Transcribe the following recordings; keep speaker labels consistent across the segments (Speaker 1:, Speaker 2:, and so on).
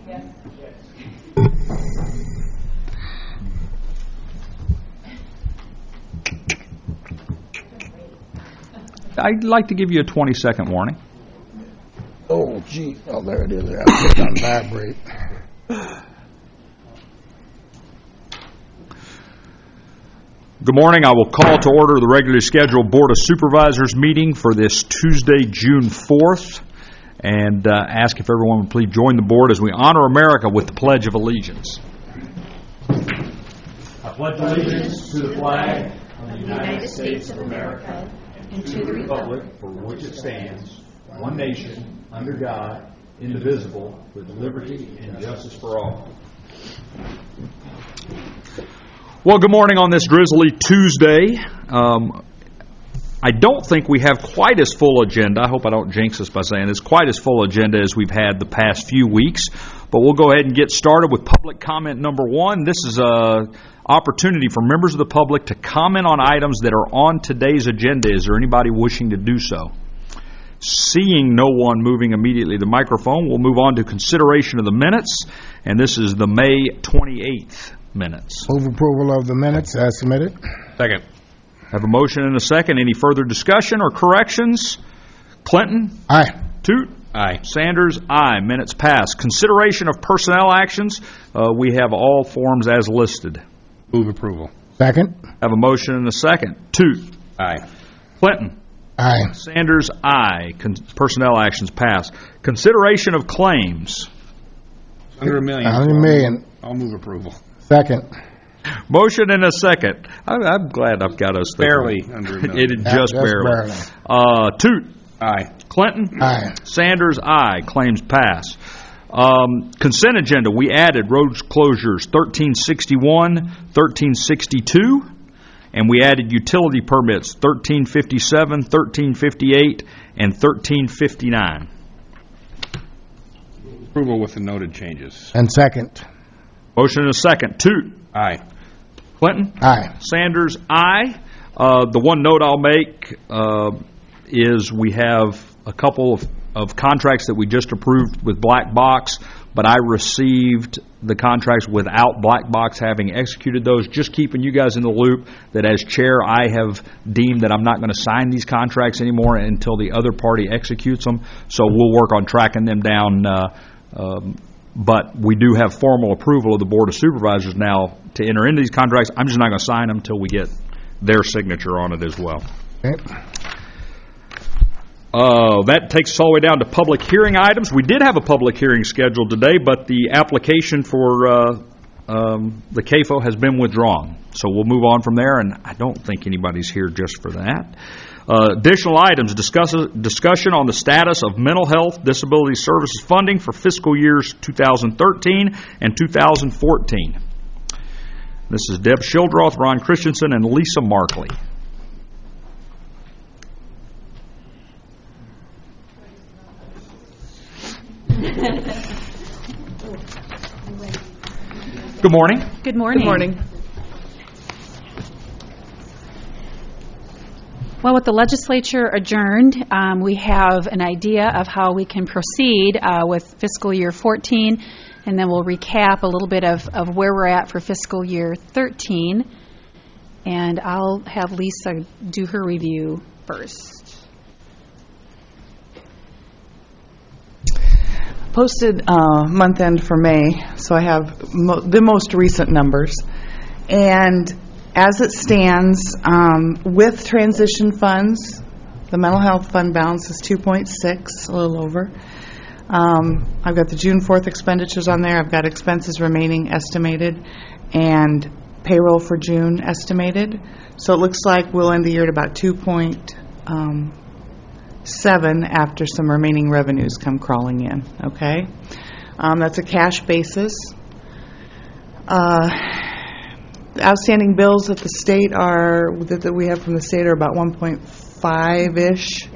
Speaker 1: I'd like to give you a 20-second warning.
Speaker 2: Oh, gee. Oh, there it is. I put it on vibrate.
Speaker 1: Good morning. I will call to order the regularly scheduled Board of Supervisors meeting for this Tuesday, June 4th, and ask if everyone would please join the board as we honor America with the Pledge of Allegiance. I pledge allegiance to the flag of the United States of America and to the republic for which it stands, one nation, under God, indivisible, with liberty and justice for all. Well, good morning on this drizzly Tuesday. I don't think we have quite as full agenda. I hope I don't jinx us by saying this. Quite as full agenda as we've had the past few weeks. But we'll go ahead and get started with public comment number one. This is an opportunity for members of the public to comment on items that are on today's agenda. Is there anybody wishing to do so? Seeing no one moving immediately to the microphone, we'll move on to consideration of the minutes. And this is the May 28th minutes.
Speaker 2: Move approval of the minutes as submitted.
Speaker 1: Second. Have a motion and a second. Any further discussion or corrections? Clinton?
Speaker 2: Aye.
Speaker 1: Toot? Aye. Sanders? Aye. Minutes passed. Consideration of personnel actions. We have all forms as listed.
Speaker 3: Move approval.
Speaker 2: Second.
Speaker 1: Have a motion and a second. Toot?
Speaker 3: Aye.
Speaker 1: Clinton?
Speaker 2: Aye.
Speaker 1: Sanders? Aye. Personnel actions passed. Consideration of claims.
Speaker 3: Under $1 million.
Speaker 2: $1 million.
Speaker 3: I'll move approval.
Speaker 2: Second.
Speaker 1: Motion and a second. I'm glad I've got us there.
Speaker 3: Barely under $1 million.
Speaker 1: Just barely. Toot?
Speaker 3: Aye.
Speaker 1: Clinton?
Speaker 2: Aye.
Speaker 1: Sanders? Aye. Claims pass. Consent agenda, we added road closures 1361, 1362, and we added utility permits 1357, 1358, and 1359.
Speaker 3: Approval with the noted changes.
Speaker 2: And second.
Speaker 1: Motion and a second. Toot?
Speaker 3: Aye.
Speaker 1: Clinton?
Speaker 2: Aye.
Speaker 1: Sanders? Aye. The one note I'll make is we have a couple of contracts that we just approved with Black Box, but I received the contracts without Black Box having executed those. Just keeping you guys in the loop that as chair I have deemed that I'm not going to sign these contracts anymore until the other party executes them. So we'll work on tracking them down. But we do have formal approval of the Board of Supervisors now to enter into these contracts. I'm just not going to sign them until we get their signature on it as well.
Speaker 2: Okay.
Speaker 1: That takes us all the way down to public hearing items. We did have a public hearing scheduled today, but the application for the CAFO has been withdrawn. So we'll move on from there, and I don't think anybody's here just for that. Additional items, discussion on the status of mental health disability services funding for fiscal years 2013 and 2014. This is Deb Schildroth, Ron Christensen, and Lisa Markley. Good morning.
Speaker 4: Good morning.
Speaker 5: Good morning.
Speaker 4: Well, with the legislature adjourned, we have an idea of how we can proceed with fiscal year 14, and then we'll recap a little bit of where we're at for fiscal year 13. And I'll have Lisa do her review first.
Speaker 5: Posted month end for May, so I have the most recent numbers. And as it stands, with transition funds, the mental health fund balance is 2.6, a little over. I've got the June 4th expenditures on there. I've got expenses remaining estimated and payroll for June estimated. So it looks like we'll end the year at about 2.7 after some remaining revenues come crawling in. Okay, that's a cash basis. Outstanding bills at the state that we have from the state are about 1.5-ish.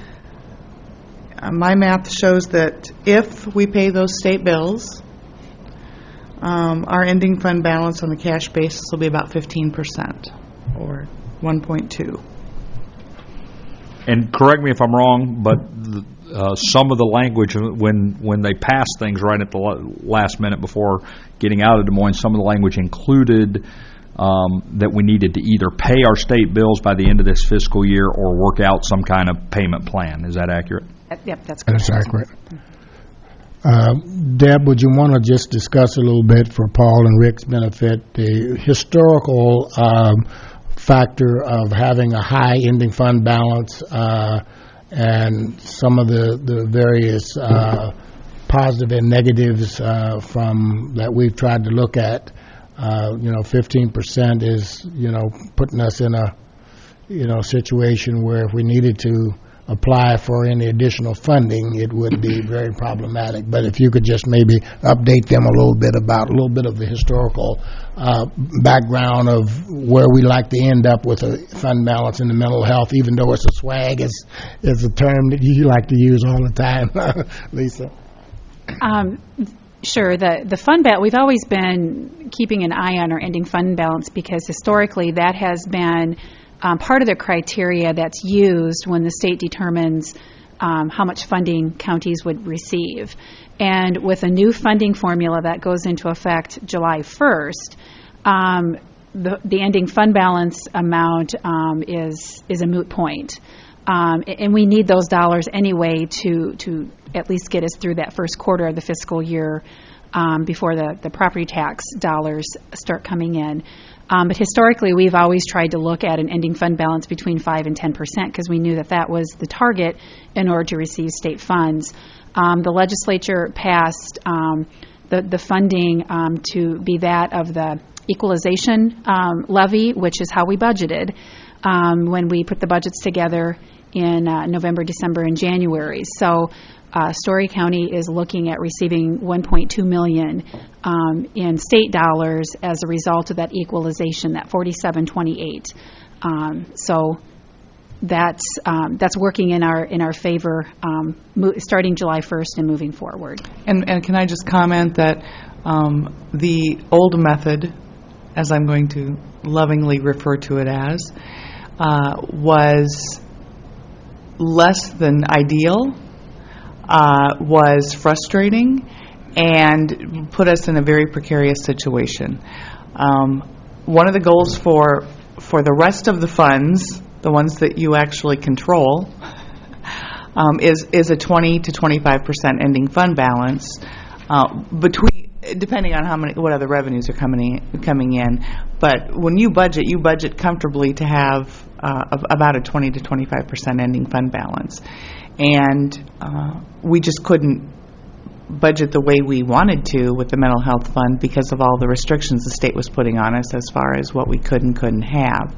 Speaker 5: My math shows that if we pay those state bills, our ending fund balance on the cash basis will be about 15%, or 1.2.
Speaker 1: And correct me if I'm wrong, but some of the language when they passed things right at the last minute before getting out of Des Moines, some of the language included that we needed to either pay our state bills by the end of this fiscal year or work out some kind of payment plan. Is that accurate?
Speaker 4: Yep, that's correct.
Speaker 2: That's accurate. Deb, would you want to just discuss a little bit for Paul and Rick's benefit the historical factor of having a high ending fund balance and some of the various positive and negatives from that we've tried to look at? 15% is, putting us in a, situation where if we needed to apply for any additional funding, it would be very problematic. But if you could just maybe update them a little bit of the historical background of where we like to end up with a fund balance in the mental health, even though it's a swag, is a term that you like to use all the time, Lisa.
Speaker 4: Sure. The fund balance, we've always been keeping an eye on our ending fund balance because historically that has been part of the criteria that's used when the state determines how much funding counties would receive. And with a new funding formula that goes into effect July 1st, the ending fund balance amount is a moot point. And we need those dollars anyway to at least get us through that first quarter of the fiscal year before the property tax dollars start coming in. But historically, we've always tried to look at an ending fund balance between 5 and 10% because we knew that was the target in order to receive state funds. The legislature passed the funding to be that of the equalization levy, which is how we budgeted when we put the budgets together in November, December, and January. So Story County is looking at receiving $1.2 million in state dollars as a result of that equalization, that 4728. So that's working in our favor, starting July 1st and moving forward.
Speaker 5: And can I just comment that the old method, as I'm going to lovingly refer to it as, was less than ideal, was frustrating, and put us in a very precarious situation. One of the goals for the rest of the funds, the ones that you actually control, is a 20 to 25% ending fund balance, depending on what other revenues are coming in. But when you budget comfortably to have about a 20 to 25% ending fund balance, and we just couldn't budget the way we wanted to with the mental health fund because of all the restrictions the state was putting on us as far as what we could and couldn't have.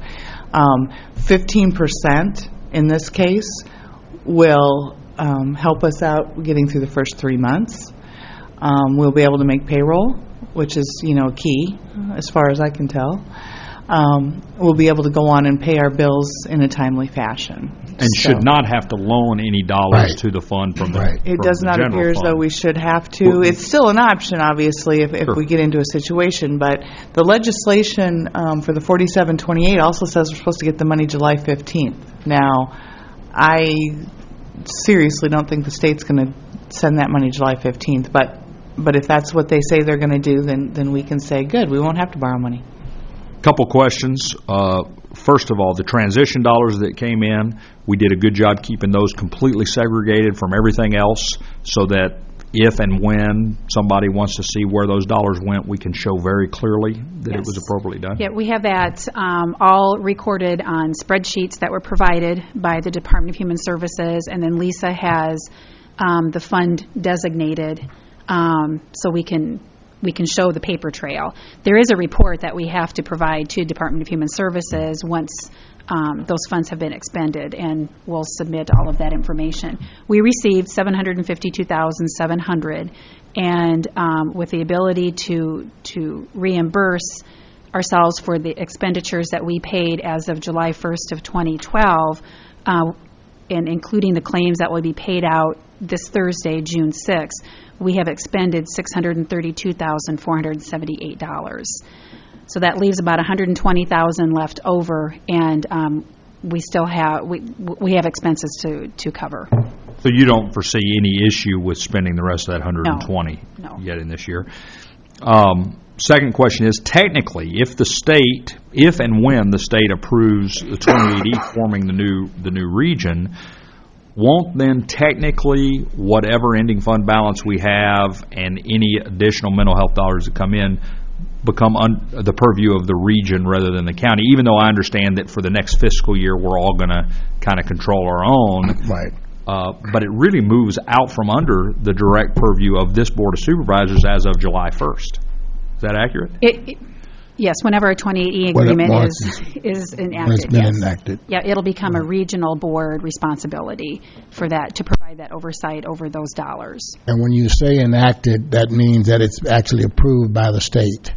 Speaker 5: 15% in this case will help us out getting through the first 3 months. We'll be able to make payroll, which is, key as far as I can tell. We'll be able to go on and pay our bills in a timely fashion.
Speaker 1: And should not have to loan any dollars to the fund from the
Speaker 5: It does not appear as though we should have to.
Speaker 1: Well,
Speaker 5: it's still an option, obviously, if we get into a situation. But the legislation for the 4728 also says we're supposed to get the money July 15th. Now, I seriously don't think the state's going to send that money July 15th. But if that's what they say they're going to do, then we can say, good, we won't have to borrow money.
Speaker 1: Couple questions. First of all, the transition dollars that came in, we did a good job keeping those completely segregated from everything else so that if and when somebody wants to see where those dollars went, we can show very clearly that it was appropriately done.
Speaker 4: Yeah, we have that all recorded on spreadsheets that were provided by the Department of Human Services, and then Lisa has the fund designated so we can show the paper trail. There is a report that we have to provide to Department of Human Services once those funds have been expended, and we'll submit all of that information. We received $752,700, and with the ability to reimburse ourselves for the expenditures that we paid as of July 1st of 2012, and including the claims that will be paid out this Thursday, June 6th, we have expended $632,478. So that leaves about $120,000 left over, and we still have, we have expenses to cover.
Speaker 1: So you don't foresee any issue with spending the rest of that 120
Speaker 4: No.
Speaker 1: yet in this year? Second question is, technically, if and when the state approves the 28E forming the new region, won't then technically whatever ending fund balance we have and any additional mental health dollars that come in become the purview of the region rather than the county, even though I understand that for the next fiscal year we're all going to kind of control our own.
Speaker 2: Right.
Speaker 1: But it really moves out from under the direct purview of this Board of Supervisors as of July 1st. Is that accurate?
Speaker 4: Yes, whenever a 28E
Speaker 2: When it
Speaker 4: agreement
Speaker 2: was-
Speaker 4: is
Speaker 2: When
Speaker 4: enacted,
Speaker 2: it's been
Speaker 4: yes.
Speaker 2: enacted.
Speaker 4: Yeah, it'll become a regional board responsibility for that, to provide that oversight over those dollars.
Speaker 2: And when you say enacted, that means that it's actually approved by the state.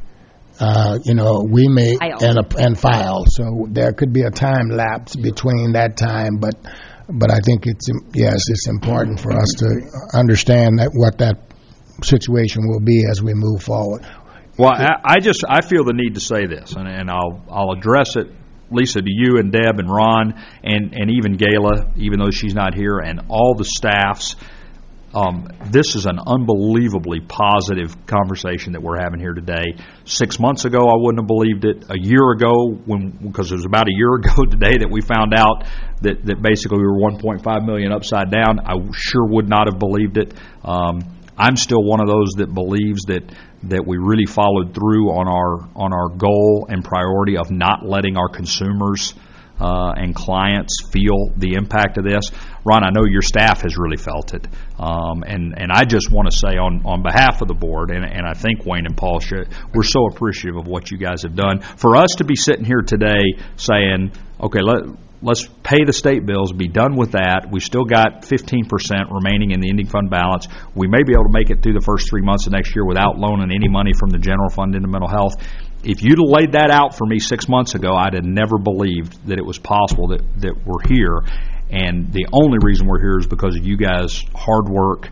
Speaker 2: We may,
Speaker 4: Filed.
Speaker 2: and filed, so there could be a time lapse between that time, but I think it's important for us to understand what that situation will be as we move forward.
Speaker 1: Well, I feel the need to say this, and I'll address it, Lisa, to you and Deb and Ron and even Gayla, even though she's not here, and all the staffs. This is an unbelievably positive conversation that we're having here today. 6 months ago, I wouldn't have believed it. A year ago, because it was about a year ago today that we found out that basically we were $1.5 million upside down, I sure would not have believed it. I'm still one of those that believes that we really followed through on our goal and priority of not letting our consumers and clients feel the impact of this. Ron, I know your staff has really felt it. And I just want to say on behalf of the board, and I think Wayne and Paul should, we're so appreciative of what you guys have done. For us to be sitting here today saying, okay, let's pay the state bills, be done with that. We've still got 15% remaining in the ending fund balance. We may be able to make it through the first 3 months of next year without loaning any money from the general fund into mental health. If you'd have laid that out for me 6 months ago, I'd have never believed that it was possible that we're here. And the only reason we're here is because of you guys' hard work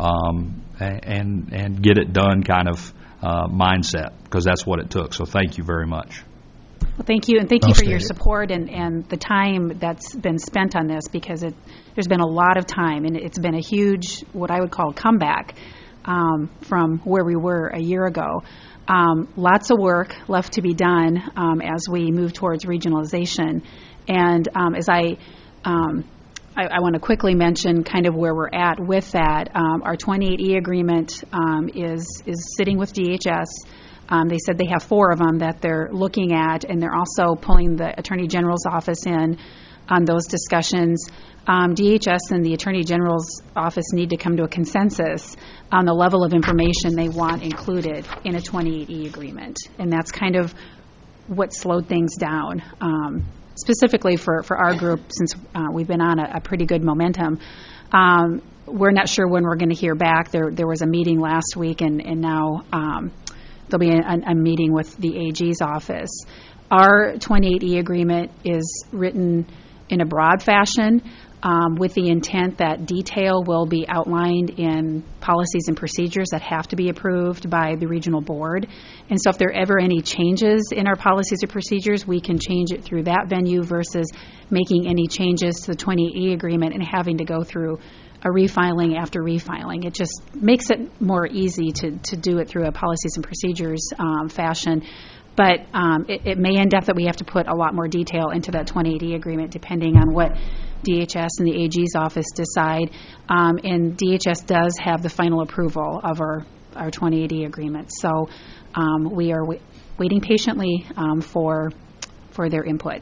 Speaker 1: and get it done kind of mindset, because that's what it took. So thank you very much.
Speaker 4: Well, thank you, and thank you for your support and the time that's been spent on this, because there's been a lot of time, and it's been a huge, what I would call, comeback from where we were a year ago. Lots of work left to be done as we move towards regionalization. And as I want to quickly mention kind of where we're at with that. Our 28E agreement is sitting with DHS. They said they have 4 of them that they're looking at, and they're also pulling the Attorney General's office in on those discussions. DHS and the Attorney General's office need to come to a consensus on the level of information they want included in a 28E agreement, and that's kind of what slowed things down. Specifically for our group, since we've been on a pretty good momentum, we're not sure when we're going to hear back. There was a meeting last week, and now there'll be a meeting with the AG's office. Our 28E agreement is written in a broad fashion with the intent that detail will be outlined in policies and procedures that have to be approved by the regional board. And so if there are ever any changes in our policies or procedures, we can change it through that venue versus making any changes to the 28E agreement and having to go through a refiling after refiling. It just makes it more easy to do it through a policies and procedures fashion. But it may end up that we have to put a lot more detail into that 28E agreement depending on what DHS and the AG's office decide. And DHS does have the final approval of our 28E agreement. So we are waiting patiently for their input.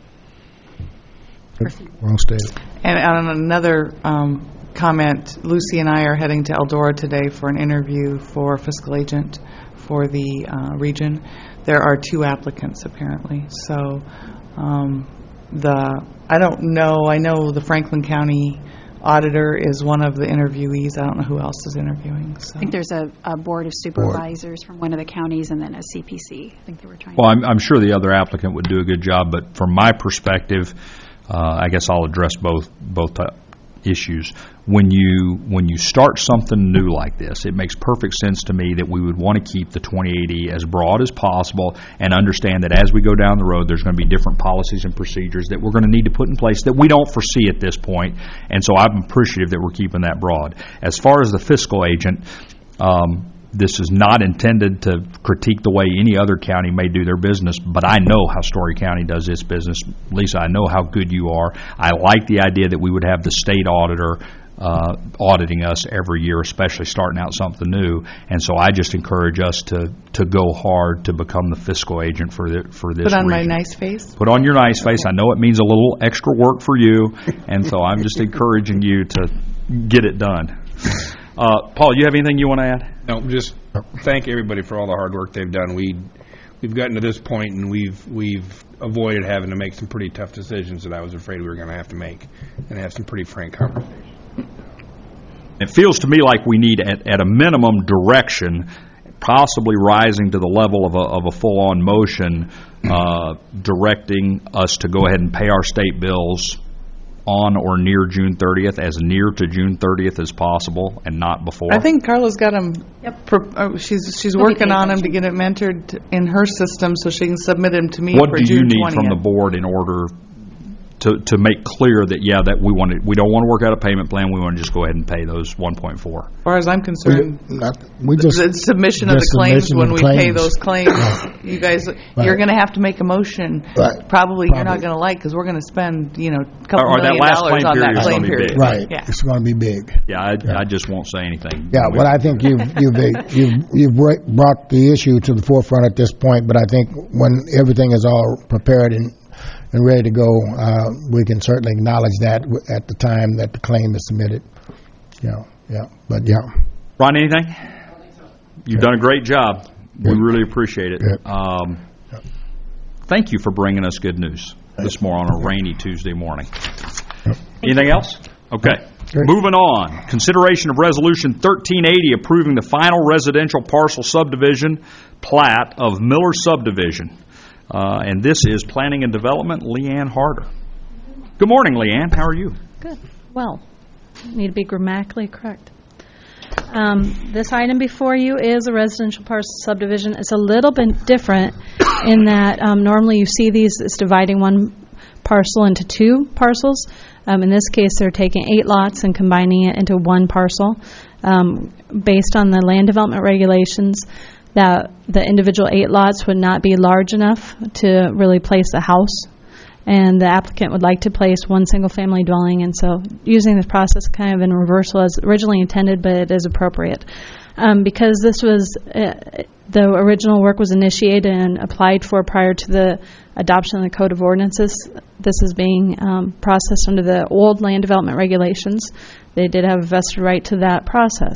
Speaker 2: Well stated.
Speaker 5: And on another comment, Lucy and I are heading to Eldora today for an interview for fiscal agent for the region. There are 2 applicants apparently. So I don't know. I know the Franklin County auditor is one of the interviewees. I don't know who else is interviewing. So.
Speaker 4: I think there's a board of supervisors from one of the counties and then a CPC. I think they were trying.
Speaker 1: Well, I'm sure the other applicant would do a good job, but from my perspective, I guess I'll address both issues. When you start something new like this, it makes perfect sense to me that we would want to keep the 2080 as broad as possible and understand that as we go down the road, there's going to be different policies and procedures that we're going to need to put in place that we don't foresee at this point. And so I'm appreciative that we're keeping that broad. As far as the fiscal agent, this is not intended to critique the way any other county may do their business, but I know how Story County does its business. Lisa, I know how good you are. I like the idea that we would have the state auditor auditing us every year, especially starting out something new. And so I just encourage us to go hard to become the fiscal agent for this
Speaker 5: Put on my
Speaker 1: region.
Speaker 5: nice face.
Speaker 1: Put on your nice face. I know it means a little extra work for you, and so I'm just encouraging you to get it done. Paul, you have anything you want to add?
Speaker 3: No, just thank everybody for all the hard work they've done. We've gotten to this point, and we've avoided having to make some pretty tough decisions that I was afraid we were going to have to make, and have some pretty frank conversations.
Speaker 1: It feels to me like we need, at a minimum, direction, possibly rising to the level of a full-on motion, directing us to go ahead and pay our state bills on or near June 30th, as near to June 30th as possible, and not before.
Speaker 5: I think Carla's got them.
Speaker 4: Yep.
Speaker 5: She's working on them to get it entered in her system so she can submit them to me
Speaker 1: What
Speaker 5: for
Speaker 1: do you
Speaker 5: June 20th.
Speaker 1: need from the board in order to make clear that, that we don't want to work out a payment plan, we want to just go ahead and pay those 1.4?
Speaker 5: As far as I'm concerned,
Speaker 2: We just
Speaker 5: the submission of the
Speaker 2: just
Speaker 5: claims,
Speaker 2: submission
Speaker 5: when
Speaker 2: of
Speaker 5: we pay
Speaker 2: claims.
Speaker 5: those claims, you guys, you're going to have to make a motion.
Speaker 2: Right.
Speaker 5: Probably you're not going to like, because we're going to spend, a couple
Speaker 1: Or that
Speaker 5: $1 million
Speaker 1: last claim
Speaker 5: on
Speaker 1: period
Speaker 5: that
Speaker 1: is
Speaker 5: claim
Speaker 1: gonna be
Speaker 5: period.
Speaker 1: big.
Speaker 2: right.
Speaker 5: Yeah.
Speaker 2: It's going to be big.
Speaker 1: Yeah, I just won't say anything.
Speaker 2: Yeah, well, I think you've brought the issue to the forefront at this point, but I think when everything is all prepared and ready to go, we can certainly acknowledge that at the time that the claim is submitted. But
Speaker 1: Ron, anything? You've done a great job. We really appreciate it.
Speaker 2: Yeah.
Speaker 1: Thank you for bringing us good news this morning on a rainy Tuesday morning. Anything else? Okay.
Speaker 2: Great.
Speaker 1: Moving on. Consideration of Resolution 1380 approving the final residential parcel subdivision plat of Miller Subdivision. And this is Planning and Development, Leanne Harder. Good morning, Leanne. How are you?
Speaker 6: Good. Well, need to be grammatically correct. This item before you is a residential parcel subdivision. It's a little bit different in that normally you see these as dividing one parcel into two parcels. In this case, they're taking 8 lots and combining it into one parcel. Based on the land development regulations, that the individual 8 lots would not be large enough to really place a house, and the applicant would like to place one single-family dwelling, and so using this process kind of in reversal as originally intended, but it is appropriate. Because this was, the original work was initiated and applied for prior to the adoption of the Code of Ordinances, this is being processed under the old land development regulations. They did have a vested right to that process.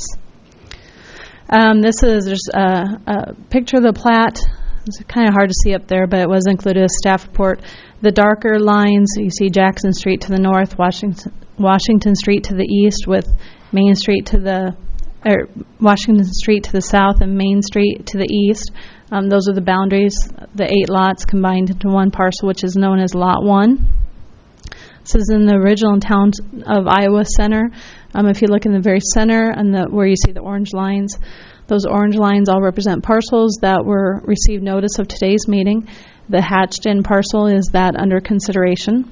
Speaker 6: This is just a picture of the plat. It's kind of hard to see up there, but it was included as staff report. The darker lines, you see Jackson Street to the north, Washington Street to the east, with Main Street to the, Washington Street to the south and Main Street to the east. Those are the boundaries, the 8 lots combined into one parcel, which is known as Lot 1. This is in the original town of Iowa Center. If you look in the very center and where you see the orange lines, those orange lines all represent parcels that were received notice of today's meeting. The hatched-in parcel is that under consideration.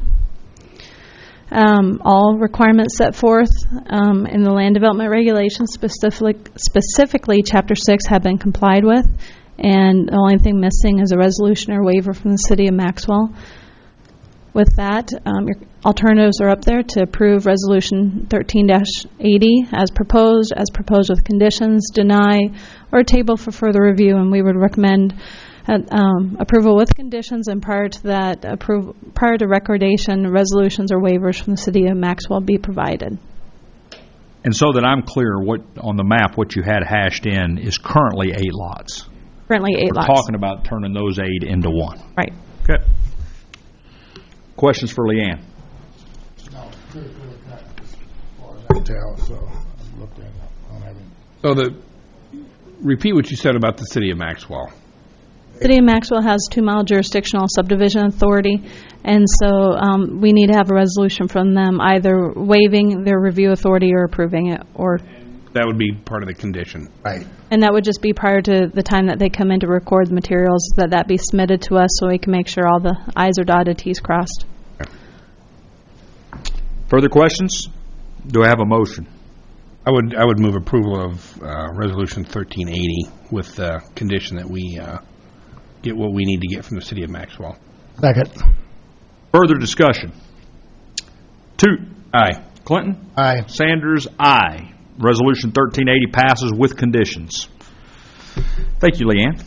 Speaker 6: All requirements set forth in the land development regulations, specifically Chapter 6, have been complied with, and the only thing missing is a resolution or waiver from the City of Maxwell. With that, your alternatives are up there to approve Resolution 13-80 as proposed with conditions, deny, or table for further review, and we would recommend approval with conditions, and prior to recordation, resolutions or waivers from the City of Maxwell be provided.
Speaker 1: And so that I'm clear, on the map, what you had hashed in is currently 8 lots.
Speaker 6: Currently 8 lots.
Speaker 1: We're talking about turning those 8 into one.
Speaker 6: Right.
Speaker 1: Okay. Questions for Leanne?
Speaker 2: No, pretty clear cut as far as I can tell, so I've looked at it.
Speaker 3: So repeat what you said about the city of Maxwell.
Speaker 6: City of Maxwell has 2-mile jurisdictional subdivision authority, and so we need to have a resolution from them either waiving their review authority or approving it, or,
Speaker 3: That would be part of the condition.
Speaker 2: Right.
Speaker 6: and that would just be prior to the time that they come in to record the materials, that be submitted to us so we can make sure all the i's are dotted, t's crossed.
Speaker 1: Further questions? Do I have a motion?
Speaker 3: I would move approval of Resolution 1380 with the condition that we get what we need to get from the city of Maxwell.
Speaker 2: Second.
Speaker 1: Further discussion? Toot.
Speaker 3: Aye.
Speaker 1: Clinton?
Speaker 2: Aye.
Speaker 1: Sanders, aye. Resolution 1380 passes with conditions. Thank you, Leanne.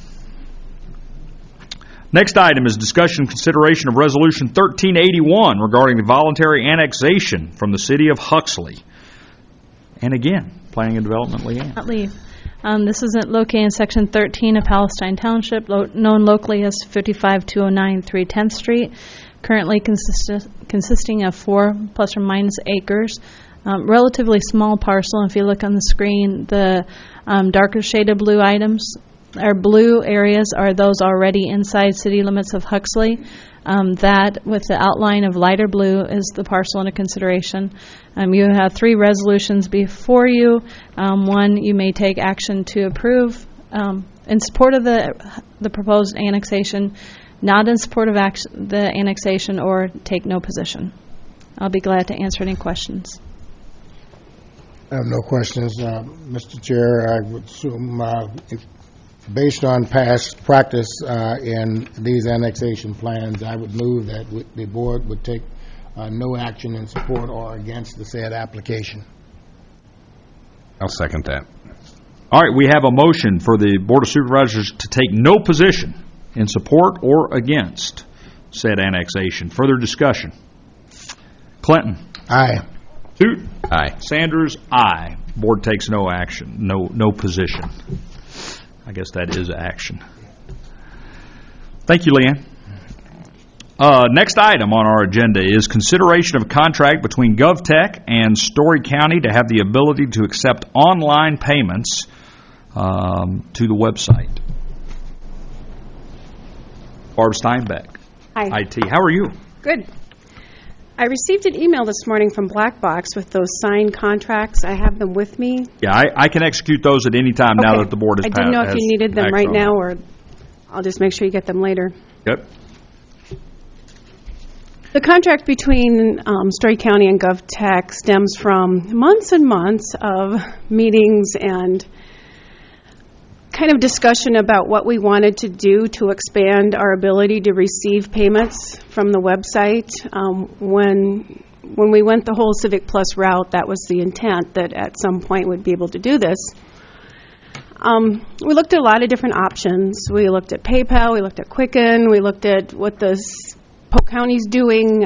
Speaker 1: Next item is discussion and consideration of Resolution 1381 regarding the voluntary annexation from the city of Huxley. And again, Planning and Development, Leanne.
Speaker 6: Not leave. This is located in Section 13 of Palestine Township, known locally as 55209 310th Street, currently consisting of 4 plus or minus acres. Relatively small parcel. If you look on the screen, the darker shaded blue items, or blue areas, are those already inside city limits of Huxley. That, with the outline of lighter blue, is the parcel under consideration. You have 3 resolutions before you. One, you may take action to approve in support of the proposed annexation, not in support of the annexation, or take no position. I'll be glad to answer any questions.
Speaker 2: I have no questions. Mr. Chair, I would assume, based on past practice in these annexation plans, I would move that the board would take no action in support or against the said application.
Speaker 3: I'll second that.
Speaker 1: All right, we have a motion for the Board of Supervisors to take no position in support or against said annexation. Further discussion? Clinton?
Speaker 2: Aye.
Speaker 1: Toot?
Speaker 3: Aye.
Speaker 1: Sanders? Aye. Board takes no action, no position. I guess that is action. Thank you, Leanne. Next item on our agenda is consideration of a contract between GovTech and Story County to have the ability to accept online payments to the website. Barb Steinbeck,
Speaker 7: Hi.
Speaker 1: IT. How are you?
Speaker 7: Good. I received an email this morning from Blackbox with those signed contracts. I have them with me.
Speaker 1: Yeah, I can execute those at any time now
Speaker 7: Okay.
Speaker 1: that the board has
Speaker 7: I didn't know if you needed them right now, or I'll just make sure you get them later.
Speaker 1: Yep.
Speaker 7: The contract between Story County and GovTech stems from months and months of meetings and kind of discussion about what we wanted to do to expand our ability to receive payments from the website. When we went the whole Civic Plus route, that was the intent, that at some point we'd be able to do this. We looked at a lot of different options. We looked at PayPal, we looked at Quicken, we looked at what the Polk County's doing.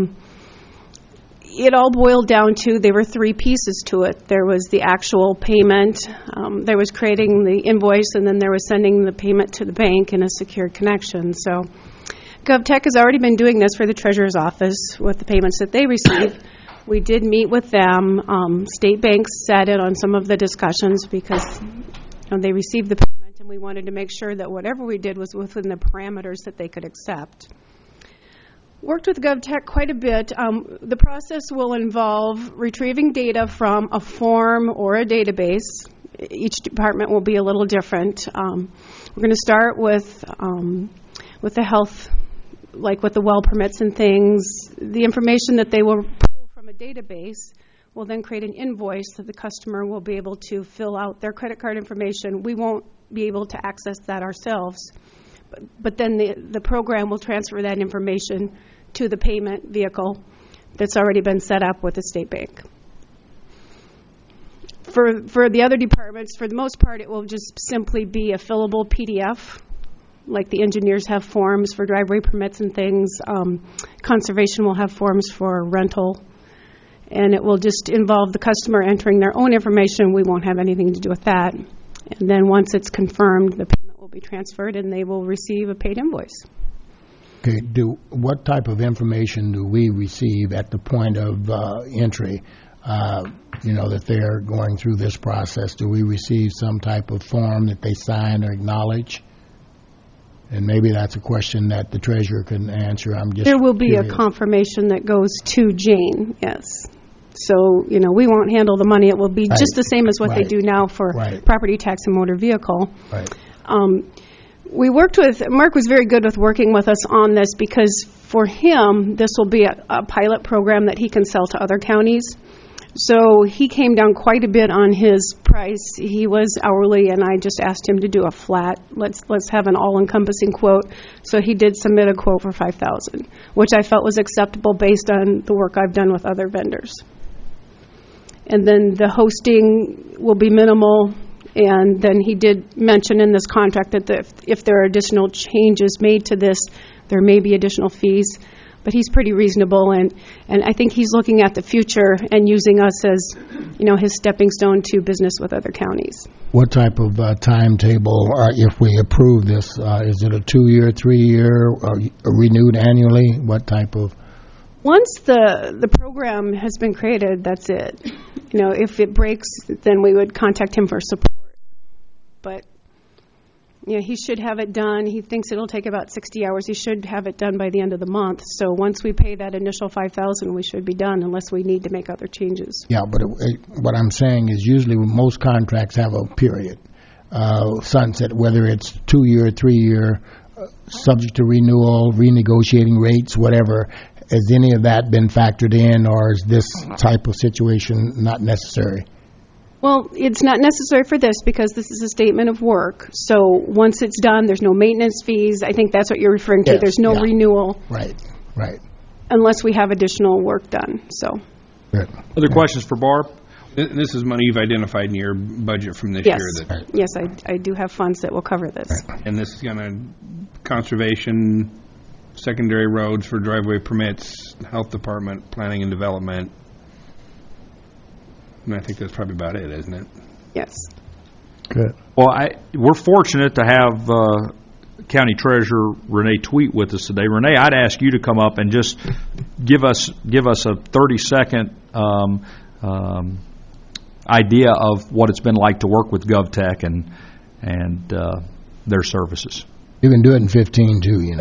Speaker 7: It all boiled down to, there were 3 pieces to it. There was the actual payment, there was creating the invoice, and then there was sending the payment to the bank in a secured connection. So GovTech has already been doing this for the Treasurer's Office with the payments that they receive. We did meet with them. State banks sat in on some of the discussions because they received the payment, and we wanted to make sure that whatever we did was within the parameters that they could accept. Worked with GovTech quite a bit. The process will involve retrieving data from a form or a database. Each department will be a little different. We're going to start with the health, like with the well permits and things. The information that they will pull from a database will then create an invoice that the customer will be able to fill out their credit card information. We won't be able to access that ourselves. But then the program will transfer that information to the payment vehicle that's already been set up with the state bank. For the other departments, for the most part, it will just simply be a fillable PDF, like the engineers have forms for driveway permits and things. Conservation will have forms for rental. And it will just involve the customer entering their own information. We won't have anything to do with that. And then once it's confirmed, the payment will be transferred and they will receive a paid invoice.
Speaker 2: Okay. What type of information do we receive at the point of entry? That they're going through this process. Do we receive some type of form that they sign or acknowledge? And maybe that's a question that the treasurer can answer. I'm just
Speaker 7: There will be a
Speaker 2: curious.
Speaker 7: confirmation that goes to Jane, yes. So, we won't handle the money. It will be just the same as what they
Speaker 2: Right.
Speaker 7: do now for
Speaker 2: Right.
Speaker 7: property tax and motor vehicle.
Speaker 2: Right.
Speaker 7: We worked with, Mark was very good with working with us on this because for him, this will be a pilot program that he can sell to other counties. So he came down quite a bit on his price. He was hourly, and I just asked him to do a flat, let's have an all-encompassing quote. So he did submit a quote for $5,000, which I felt was acceptable based on the work I've done with other vendors. And then the hosting will be minimal, and then he did mention in this contract that if there are additional changes made to this, there may be additional fees. But he's pretty reasonable, and I think he's looking at the future and using us as, his stepping stone to business with other counties.
Speaker 2: What type of timetable, if we approve this, is it a 2-year, 3-year, or renewed annually? What type of?
Speaker 7: Once the program has been created, that's it. If it breaks, then we would contact him for support. But he should have it done. He thinks it'll take about 60 hours. He should have it done by the end of the month. So once we pay that initial $5,000, we should be done unless we need to make other changes.
Speaker 2: Yeah, but what I'm saying is usually most contracts have a period, sunset, whether it's 2-year, 3-year, subject to renewal, renegotiating rates, whatever. Has any of that been factored in, or is this type of situation not necessary?
Speaker 7: Well, it's not necessary for this because this is a statement of work. So once it's done, there's no maintenance fees. I think that's what you're referring to.
Speaker 2: Yes,
Speaker 7: There's no
Speaker 2: yeah.
Speaker 7: renewal
Speaker 2: Right.
Speaker 7: unless we have additional work done. So
Speaker 2: Good.
Speaker 1: Other questions for Barb?
Speaker 3: This is money you've identified in your budget from this
Speaker 7: yes,
Speaker 3: year.
Speaker 7: yes, I do have funds that will cover this.
Speaker 3: And this is going to conservation, secondary roads for driveway permits, health department, planning and development. And I think that's probably about it, isn't it?
Speaker 7: Yes.
Speaker 2: Good.
Speaker 1: Well, we're fortunate to have County Treasurer Renee Tweet with us today. Renee, I'd ask you to come up and just give us a 30-second idea of what it's been like to work with GovTech and their services.
Speaker 2: You can do it in 15 too,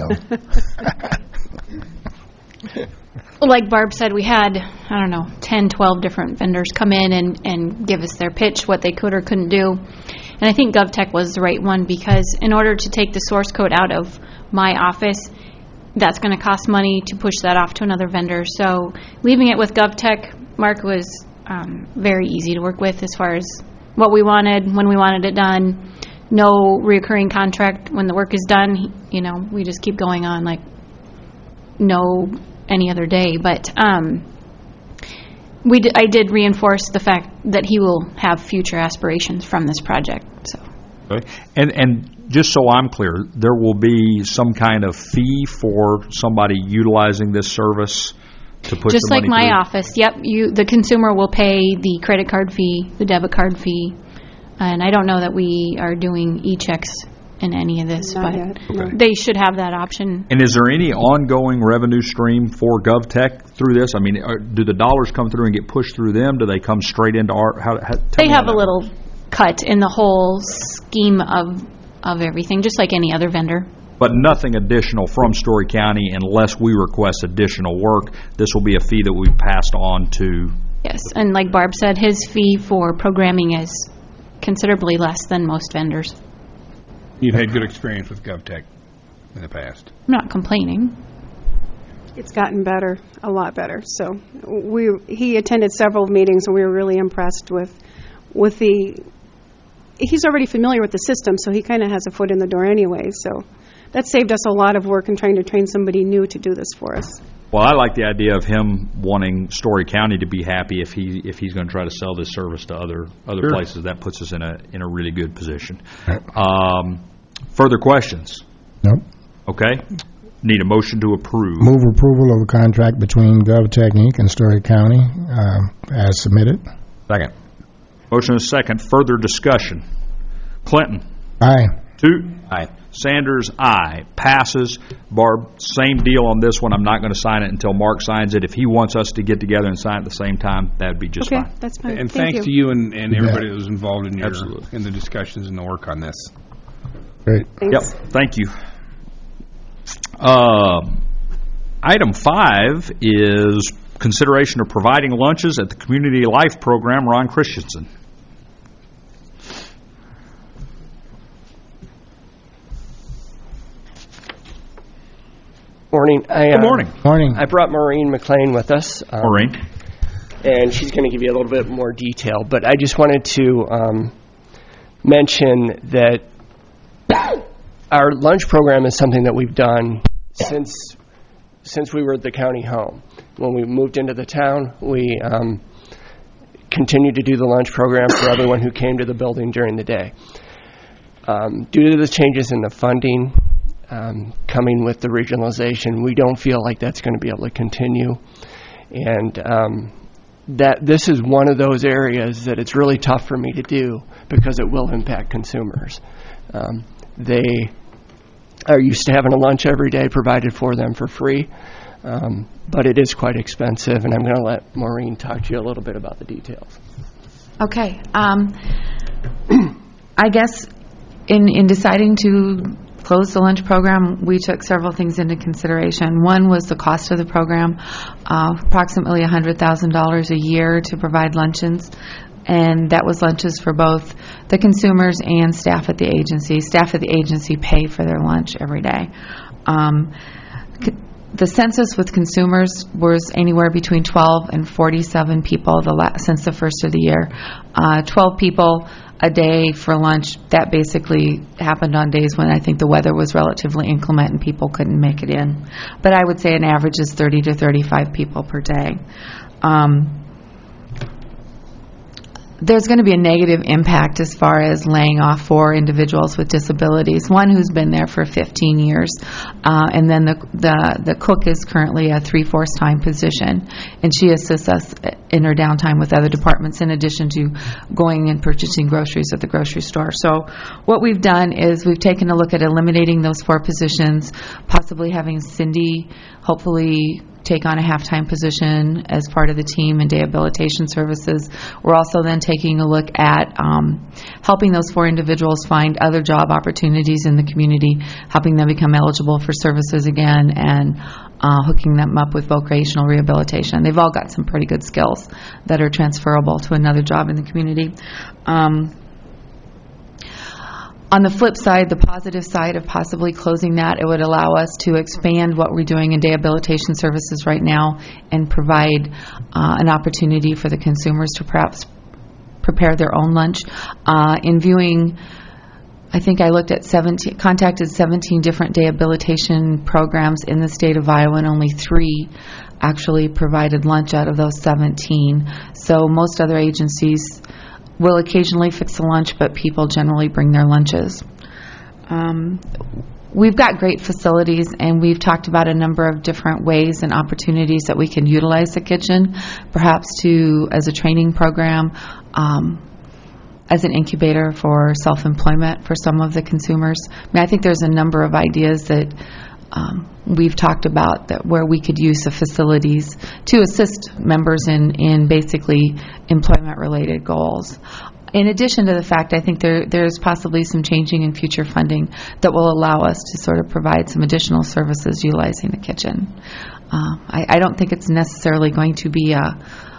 Speaker 4: Well, like Barb said, we had, 10, 12 different vendors come in and give us their pitch, what they could or couldn't do. And I think GovTech was the right one because in order to take the source code out of my office, that's going to cost money to push that off to another vendor. So leaving it with GovTech, Mark was very easy to work with as far as what we wanted, when we wanted it done. No reoccurring contract when the work is done. We just keep going on like no any other day. But I did reinforce the fact that he will have future aspirations from this project. So.
Speaker 1: Okay. And just so I'm clear, there will be some kind of fee for somebody utilizing this service to put
Speaker 4: just
Speaker 1: the
Speaker 4: like
Speaker 1: money
Speaker 4: my
Speaker 1: through?
Speaker 4: office. Yep, the consumer will pay the credit card fee, the debit card fee, and I don't know that we are doing e-checks in any of this,
Speaker 7: Not
Speaker 4: but
Speaker 7: yet, no.
Speaker 4: they should have that option.
Speaker 1: And is there any ongoing revenue stream for GovTech through this? I mean, do the dollars come through and get pushed through them? Do they come straight into our?
Speaker 4: They have a little cut in the whole scheme of everything, just like any other vendor.
Speaker 1: But nothing additional from Story County unless we request additional work. This will be a fee that we passed on to.
Speaker 4: Yes, and like Barb said, his fee for programming is considerably less than most vendors.
Speaker 3: You've had good experience with GovTech in the past.
Speaker 4: I'm not complaining.
Speaker 7: It's gotten better, a lot better. So he attended several meetings, and we were really impressed with the. He's already familiar with the system, so he kind of has a foot in the door anyway. So that saved us a lot of work in trying to train somebody new to do this for us.
Speaker 1: Well, I like the idea of him wanting Story County to be happy if he's going to try to sell this service to other
Speaker 3: Sure.
Speaker 1: places. That puts us in a really good position. Further questions?
Speaker 2: Nope.
Speaker 1: Okay. Need a motion to approve.
Speaker 2: Move approval of a contract between GovTechnique and Story County as submitted.
Speaker 3: Second.
Speaker 1: Motion is second. Further discussion. Clinton.
Speaker 2: Aye.
Speaker 1: Toot.
Speaker 3: Aye.
Speaker 1: Sanders, aye. Passes. Barb, same deal on this one. I'm not going to sign it until Mark signs it. If he wants us to get together and sign it at the same time, that'd be just
Speaker 7: Okay,
Speaker 1: fine.
Speaker 7: that's fine.
Speaker 3: And
Speaker 7: Thank
Speaker 3: thanks to you and everybody that was involved in
Speaker 1: Absolutely.
Speaker 3: in the discussions and the work on this.
Speaker 2: Great.
Speaker 1: Yep.
Speaker 7: Thanks.
Speaker 1: Thank you. Item 5 is consideration of providing lunches at the Community Life Program. Ron Christensen.
Speaker 8: Morning.
Speaker 1: Good morning.
Speaker 2: Morning.
Speaker 8: I brought Maureen McLean with us.
Speaker 1: Maureen.
Speaker 8: And she's going to give you a little bit more detail. But I just wanted to mention that our lunch program is something that we've done since we were at the county home. When we moved into the town, we continued to do the lunch program for everyone who came to the building during the day. Due to the changes in the funding coming with the regionalization, we don't feel like that's going to be able to continue. And that this is one of those areas that it's really tough for me to do because it will impact consumers. They are used to having a lunch every day provided for them for free, but it is quite expensive, and I'm going to let Maureen talk to you a little bit about the details.
Speaker 9: Okay. I guess in deciding to close the lunch program, we took several things into consideration. One was the cost of the program, approximately $100,000 a year to provide luncheons, and that was lunches for both the consumers and staff at the agency. Staff at the agency pay for their lunch every day. The census with consumers was anywhere between 12 and 47 people since the first of the year. 12 people a day for lunch. That basically happened on days when I think the weather was relatively inclement and people couldn't make it in. But I would say an average is 30 to 35 people per day. There's going to be a negative impact as far as laying off 4 individuals with disabilities. One who's been there for 15 years, and then the cook is currently a 3/4 time position, and she assists us in her downtime with other departments in addition to going and purchasing groceries at the grocery store. So what we've done is we've taken a look at eliminating those 4 positions, possibly having Cindy hopefully take on a half-time position as part of the team in rehabilitation services. We're also then taking a look at helping those 4 individuals find other job opportunities in the community, helping them become eligible for services again, and hooking them up with vocational rehabilitation. They've all got some pretty good skills that are transferable to another job in the community. On the flip side, the positive side of possibly closing that, it would allow us to expand what we're doing in rehabilitation services right now and provide an opportunity for the consumers to perhaps prepare their own lunch. In viewing, I think I looked at contacted 17 different rehabilitation programs in the state of Iowa, and only 3 actually provided lunch out of those 17. So most other agencies will occasionally fix a lunch, but people generally bring their lunches. We've got great facilities, and we've talked about a number of different ways and opportunities that we can utilize the kitchen, perhaps as a training program, as an incubator for self-employment for some of the consumers. I think there's a number of ideas that we've talked about where we could use the facilities to assist members in basically employment-related goals. In addition to the fact, I think there's possibly some changing in future funding that will allow us to sort of provide some additional services utilizing the kitchen. I don't think it's necessarily going to be a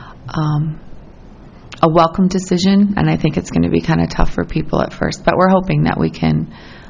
Speaker 9: welcome decision, and I think it's going to be kind of tough for people at first, but we're hoping that we can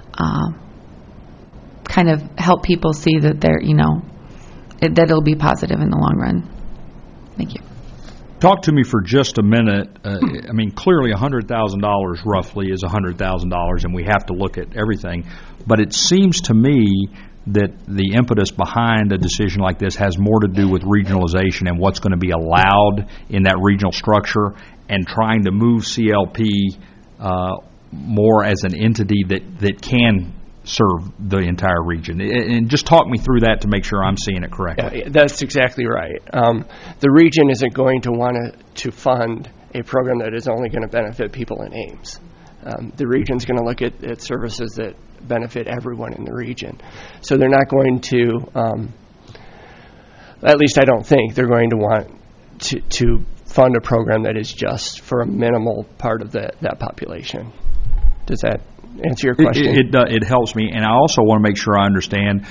Speaker 9: kind of help people see that that it'll be positive in the long run. Thank you.
Speaker 1: Talk to me for just a minute. Clearly $100,000 roughly is $100,000, and we have to look at everything. But it seems to me that the impetus behind a decision like this has more to do with regionalization and what's going to be allowed in that regional structure, and trying to move CLP more as an entity that can serve the entire region. And just talk me through that to make sure I'm seeing it correctly.
Speaker 8: Yeah, that's exactly right. The region isn't going to want to fund a program that is only going to benefit people in Ames. The region's going to look at services that benefit everyone in the region. So they're not going to, at least I don't think, they're going to want to fund a program that is just for a minimal part of that population. Does that answer your question?
Speaker 1: It helps me, and I also want to make sure I understand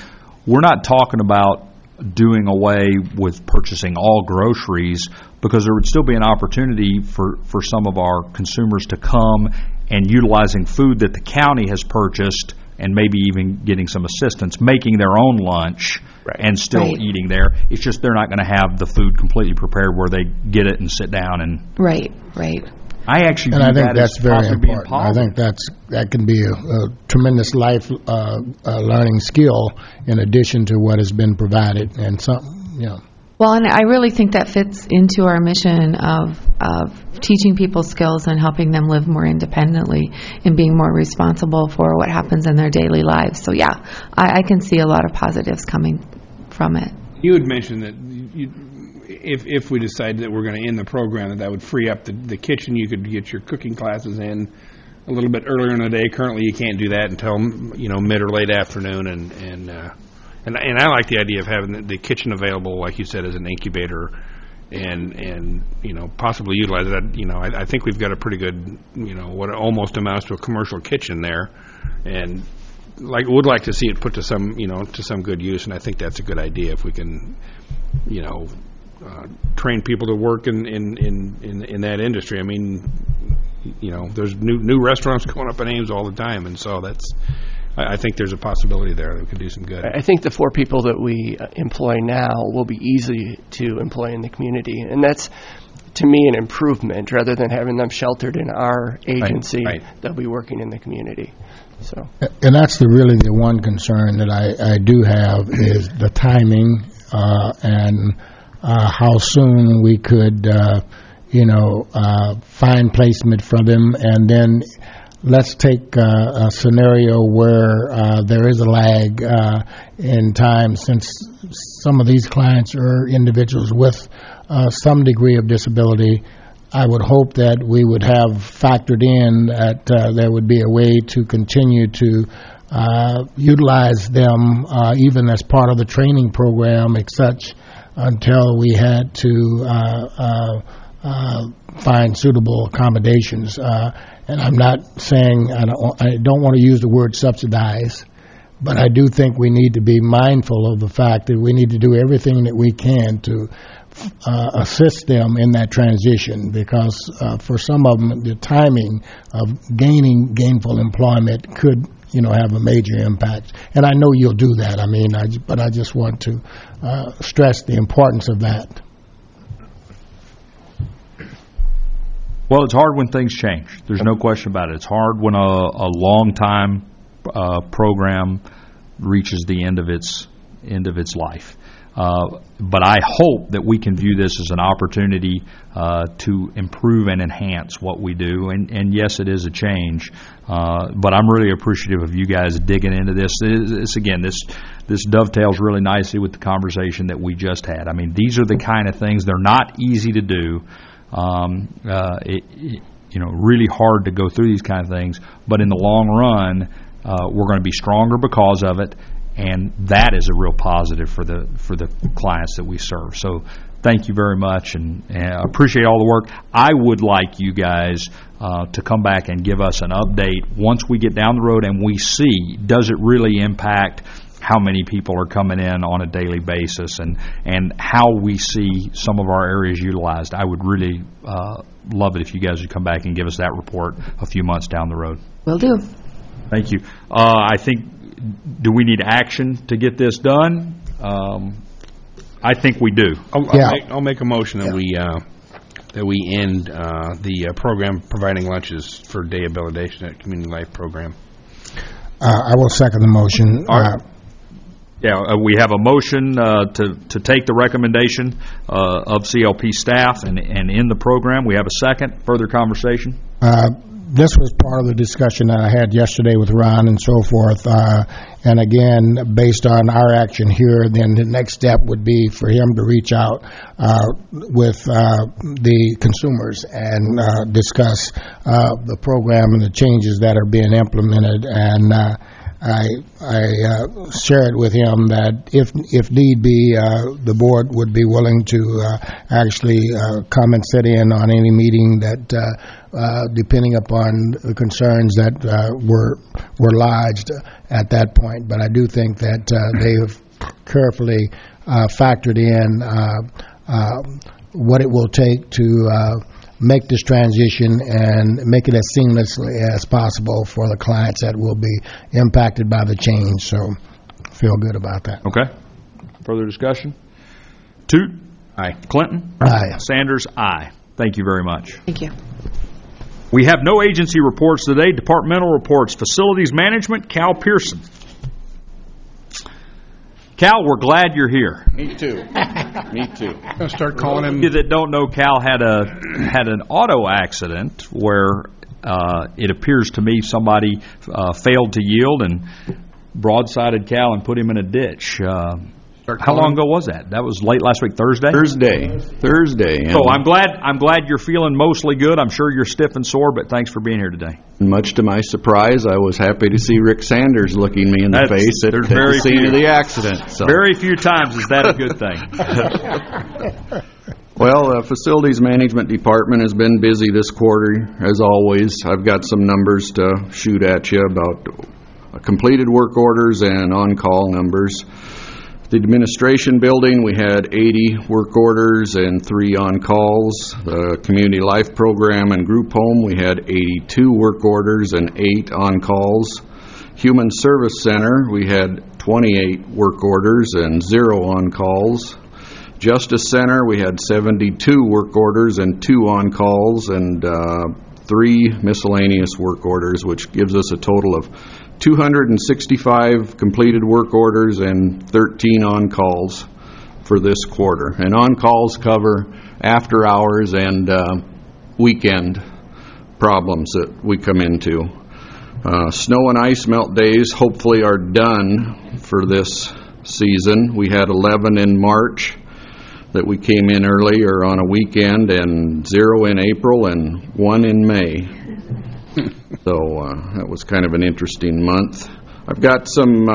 Speaker 1: we're not talking about doing away with purchasing all groceries, because there would still be an opportunity for some of our consumers to come and utilizing food that the county has purchased and maybe even getting some assistance, making their own lunch and still
Speaker 9: Right.
Speaker 1: eating there. It's just they're not going to have the food completely prepared where they get it and sit down and.
Speaker 9: Right.
Speaker 1: I actually
Speaker 2: And
Speaker 1: view
Speaker 2: I think
Speaker 1: that as
Speaker 2: that's very
Speaker 1: possibly being
Speaker 2: important. I
Speaker 1: positive.
Speaker 2: think that can be a tremendous life learning skill in addition to what has been provided, and
Speaker 9: Well, and I really think that fits into our mission of teaching people skills and helping them live more independently and being more responsible for what happens in their daily lives. So, yeah, I can see a lot of positives coming from it.
Speaker 3: You had mentioned that if we decide that we're going to end the program, that would free up the kitchen. You could get your cooking classes in a little bit earlier in the day. Currently, you can't do that until mid or late afternoon, and I like the idea of having the kitchen available, like you said, as an incubator, and possibly utilize that. I think we've got a pretty good what almost amounts to a commercial kitchen there, and would like to see it put to some good use. And I think that's a good idea if we can train people to work in that industry. I mean, there's new restaurants going up in Ames all the time, and so I think there's a possibility there that we could do some good.
Speaker 8: I think the 4 people that we employ now will be easy to employ in the community, and that's, to me, an improvement rather than having them sheltered in our agency.
Speaker 3: Right.
Speaker 8: They'll be working in the community. So,
Speaker 2: and that's really the one concern that I do have is the timing and how soon we could, find placement for them. And then let's take a scenario where there is a lag in time, since some of these clients are individuals with some degree of disability. I would hope that we would have factored in that there would be a way to continue to utilize them even as part of the training program, until we had to find suitable accommodations. And I'm not saying, I don't want to use the word subsidize, but I do think we need to be mindful of the fact that we need to do everything that we can to assist them in that transition, because for some of them, the timing of gaining gainful employment could have a major impact. And I know you'll do that. But I just want to stress the importance of that.
Speaker 1: Well, it's hard when things change. There's no question about it. It's hard when a long-time program reaches the end of its life. But I hope that we can view this as an opportunity to improve and enhance what we do. And yes, it is a change. But I'm really appreciative of you guys digging into this. This dovetails really nicely with the conversation that we just had. I mean, these are the kind of things, they're not easy to do. Really hard to go through these kind of things. But in the long run, we're going to be stronger because of it. And that is a real positive for the clients that we serve. So thank you very much, and I appreciate all the work. I would like you guys to come back and give us an update once we get down the road and we see, does it really impact how many people are coming in on a daily basis, and how we see some of our areas utilized. I would really love it if you guys would come back and give us that report a few months down the road.
Speaker 9: Will do.
Speaker 1: Thank you. I think, do we need action to get this done? I think we do.
Speaker 3: I'll make a motion that we end the program providing lunches for day habilitation at Community Life Program.
Speaker 2: I will second the motion.
Speaker 1: All right. We have a motion to take the recommendation of CLP staff and end the program. We have a second. Further conversation?
Speaker 2: This was part of the discussion that I had yesterday with Ron and so forth. And again, based on our action here, then the next step would be for him to reach out with the consumers and discuss the program and the changes that are being implemented. And I shared with him that if need be, the board would be willing to actually come and sit in on any meeting that, depending upon the concerns that were lodged at that point. But I do think that they have carefully factored in what it will take to make this transition and make it as seamlessly as possible for the clients that will be impacted by the change. So feel good about that.
Speaker 1: Okay. Further discussion? Toot?
Speaker 3: Aye.
Speaker 1: Clinton?
Speaker 2: Aye.
Speaker 1: Sanders? Aye. Thank you very much.
Speaker 9: Thank you.
Speaker 1: We have no agency reports today. Departmental reports. Facilities Management, Cal Pearson. Cal, we're glad you're here.
Speaker 10: Me too. Me too.
Speaker 3: I'm going to start calling him.
Speaker 1: You that don't know, Cal had an auto accident where it appears to me somebody failed to yield and broadsided Cal and put him in a ditch. How long ago was that? That was late last week, Thursday?
Speaker 10: Thursday.
Speaker 1: So I'm glad you're feeling mostly good. I'm sure you're stiff and sore, but thanks for being here today.
Speaker 10: Much to my surprise, I was happy to see Rick Sanders looking me in the face at the scene of the accident. So.
Speaker 1: Very few times is that a good thing.
Speaker 10: Well, the Facilities Management Department has been busy this quarter, as always. I've got some numbers to shoot at you about completed work orders and on-call numbers. The administration building, we had 80 work orders and 3 on-calls. The community life program and group home, we had 82 work orders and 8 on-calls. Human service center, we had 28 work orders and 0 on-calls. Justice center, we had 72 work orders and 2 on-calls and 3 miscellaneous work orders, which gives us a total of 265 completed work orders and 13 on-calls for this quarter. And on-calls cover after hours and weekend problems that we come into. Snow and ice melt days hopefully are done for this season. We had 11 in March that we came in early or on a weekend, and 0 in April and 1 in May. So that was kind of an interesting month. I've got some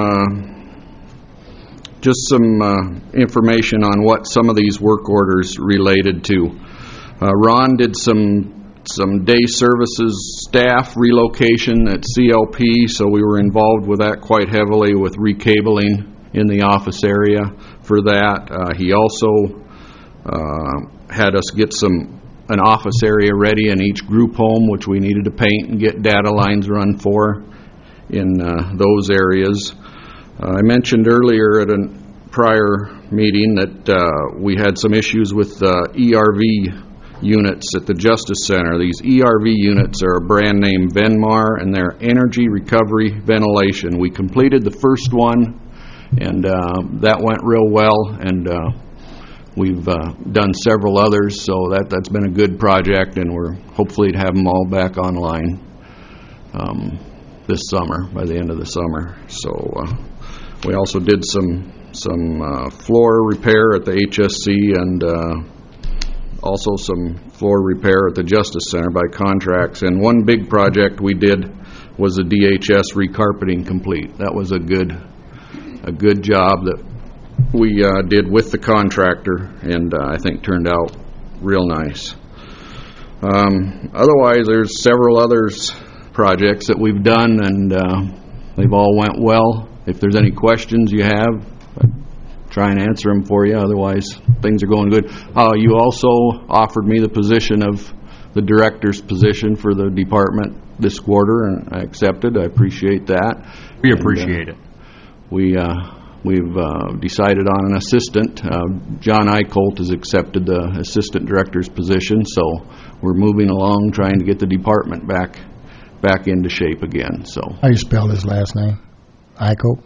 Speaker 10: information on what some of these work orders related to. Ron did some day services staff relocation at CLP, so we were involved with that quite heavily with recabling in the office area for that. He also had us get an office area ready in each group home, which we needed to paint and get data lines run for in those areas. I mentioned earlier at a prior meeting that we had some issues with ERV units at the Justice Center. These ERV units are a brand name Venmar, and they're energy recovery ventilation. We completed the first one, and that went real well, and we've done several others, so that's been a good project, and we're hopefully to have them all back online this summer, by the end of the summer. So we also did some floor repair at the HSC and also some floor repair at the Justice Center by contracts. And one big project we did was the DHS recarpeting complete. That was a good job that we did with the contractor, and I think turned out real nice. Otherwise, there's several others projects that we've done, and they've all went well. If there's any questions you have, try and answer them for you. Otherwise, things are going good. You also offered me the position of the director's position for the department this quarter, and I accepted. I appreciate that.
Speaker 1: We appreciate it.
Speaker 10: We've decided on an assistant. John Eicholt has accepted the assistant director's position, so we're moving along trying to get the department back into shape again. So
Speaker 2: how do you spell his last name? Eicholt?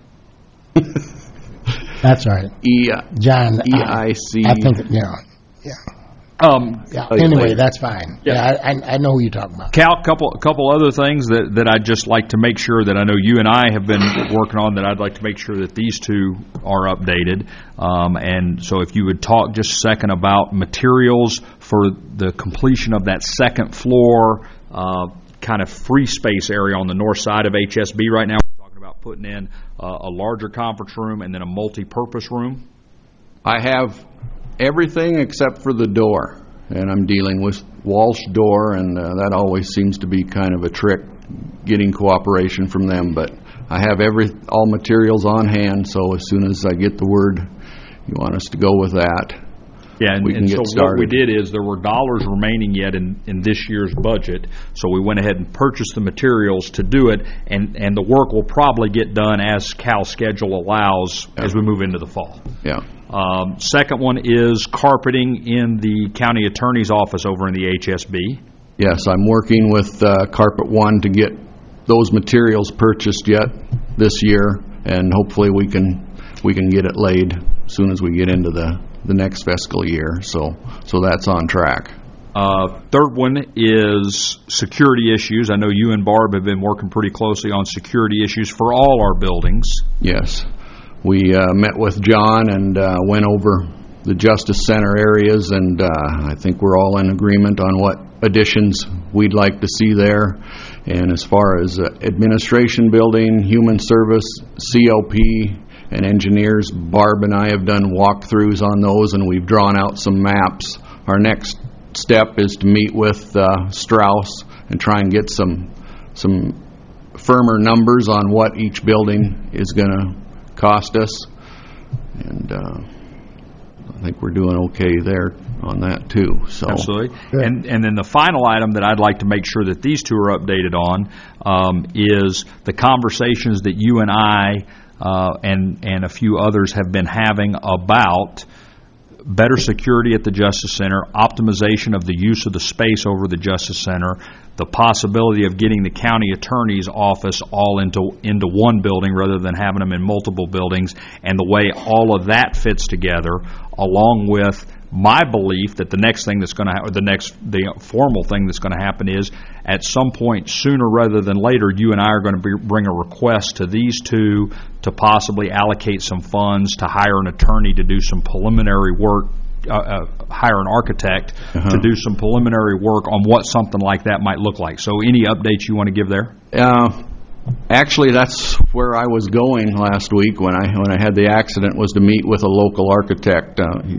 Speaker 2: That's right. John
Speaker 10: EIC.
Speaker 2: I think, yeah. Anyway, that's fine. Yeah, I know who you're talking about.
Speaker 1: Cal, couple other things that I'd just like to make sure that I know you and I have been working on, that I'd like to make sure that these two are updated. And so if you would talk just a second about materials for the completion of that second floor kind of free space area on the north side of HSB right now. We're talking about putting in a larger conference room and then a multi-purpose room.
Speaker 10: I have everything except for the door. and I'm dealing with Walsh Door, and that always seems to be kind of a trick, getting cooperation from them. But I have all materials on hand, so as soon as I get the word you want us to go with that,
Speaker 1: yeah,
Speaker 10: we can
Speaker 1: and
Speaker 10: get
Speaker 1: so
Speaker 10: started.
Speaker 1: what we did is there were dollars remaining yet in this year's budget, so we went ahead and purchased the materials to do it, and the work will probably get done as Cal's schedule allows as we move into the fall.
Speaker 10: Yeah.
Speaker 1: Second one is carpeting in the county attorney's office over in the HSB.
Speaker 10: Yes, I'm working with Carpet One to get those materials purchased yet this year, and hopefully we can get it laid as soon as we get into the next fiscal year. So that's on track.
Speaker 1: Third one is security issues. I know you and Barb have been working pretty closely on security issues for all our buildings.
Speaker 10: Yes. We met with John and went over the Justice Center areas, and I think we're all in agreement on what additions we'd like to see there. And as far as administration building, human service, CLP, and engineers, Barb and I have done walkthroughs on those, and we've drawn out some maps. Our next step is to meet with Strauss and try and get some firmer numbers on what each building is going to cost us, and I think we're doing okay there on that too. So
Speaker 1: absolutely. And then the final item that I'd like to make sure that these two are updated on is the conversations that you and I and a few others have been having about better security at the Justice Center, optimization of the use of the space over the Justice Center, the possibility of getting the county attorney's office all into one building rather than having them in multiple buildings, and the way all of that fits together, along with my belief that the next thing that's going to the formal thing that's going to happen is at some point sooner rather than later, you and I are going to bring a request to these two to possibly allocate some funds to hire an attorney to do some preliminary work, hire an architect to do some preliminary work on what something like that might look like. So any updates you want to give there?
Speaker 10: Actually, that's where I was going last week when I had the accident, was to meet with a local architect.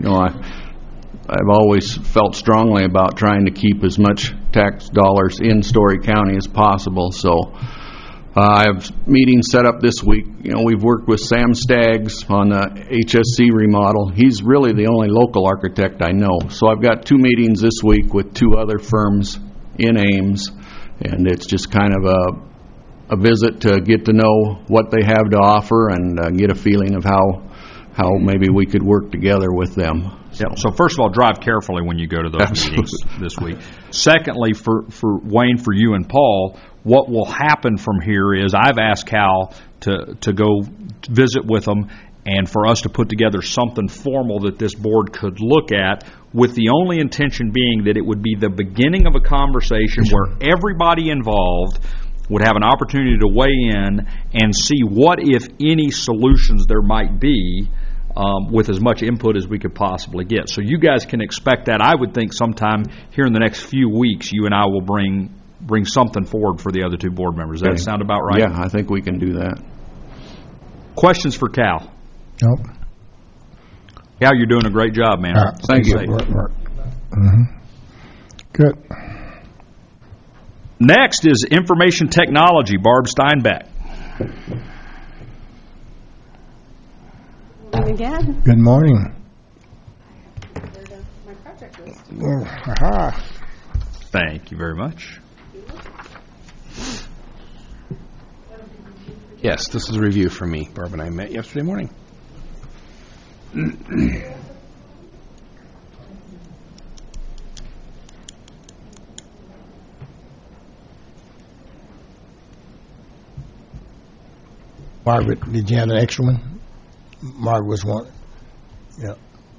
Speaker 10: I've always felt strongly about trying to keep as much tax dollars in Story County as possible. So I have meetings set up this week. We've worked with Sam Staggs on the HSC remodel. He's really the only local architect I know. So I've got 2 meetings this week with 2 other firms in Ames, and it's just kind of a visit to get to know what they have to offer and get a feeling of how maybe we could work together with them.
Speaker 1: So first of all, drive carefully when you go to those meetings this week. Secondly, for Wayne, for you and Paul, what will happen from here is I've asked Cal to go visit with them and for us to put together something formal that this board could look at, with the only intention being that it would be the beginning of a conversation where everybody involved would have an opportunity to weigh in and see what, if any, solutions there might be with as much input as we could possibly get. So you guys can expect that. I would think sometime here in the next few weeks, you and I will bring something forward for the other 2 board members. Does that sound about right?
Speaker 10: Yeah, I think we can do that.
Speaker 1: Questions for Cal?
Speaker 2: Nope.
Speaker 1: Cal, you're doing a great job, man.
Speaker 10: Thank you.
Speaker 2: Good.
Speaker 1: Next is information technology. Barb Steinbeck.
Speaker 7: Again.
Speaker 2: Good morning.
Speaker 7: My project list.
Speaker 1: Thank you very much.
Speaker 3: Yes, this is a review for me. Barb and I met yesterday morning.
Speaker 2: Margaret, did you have an extra one? Margaret was one. Yeah.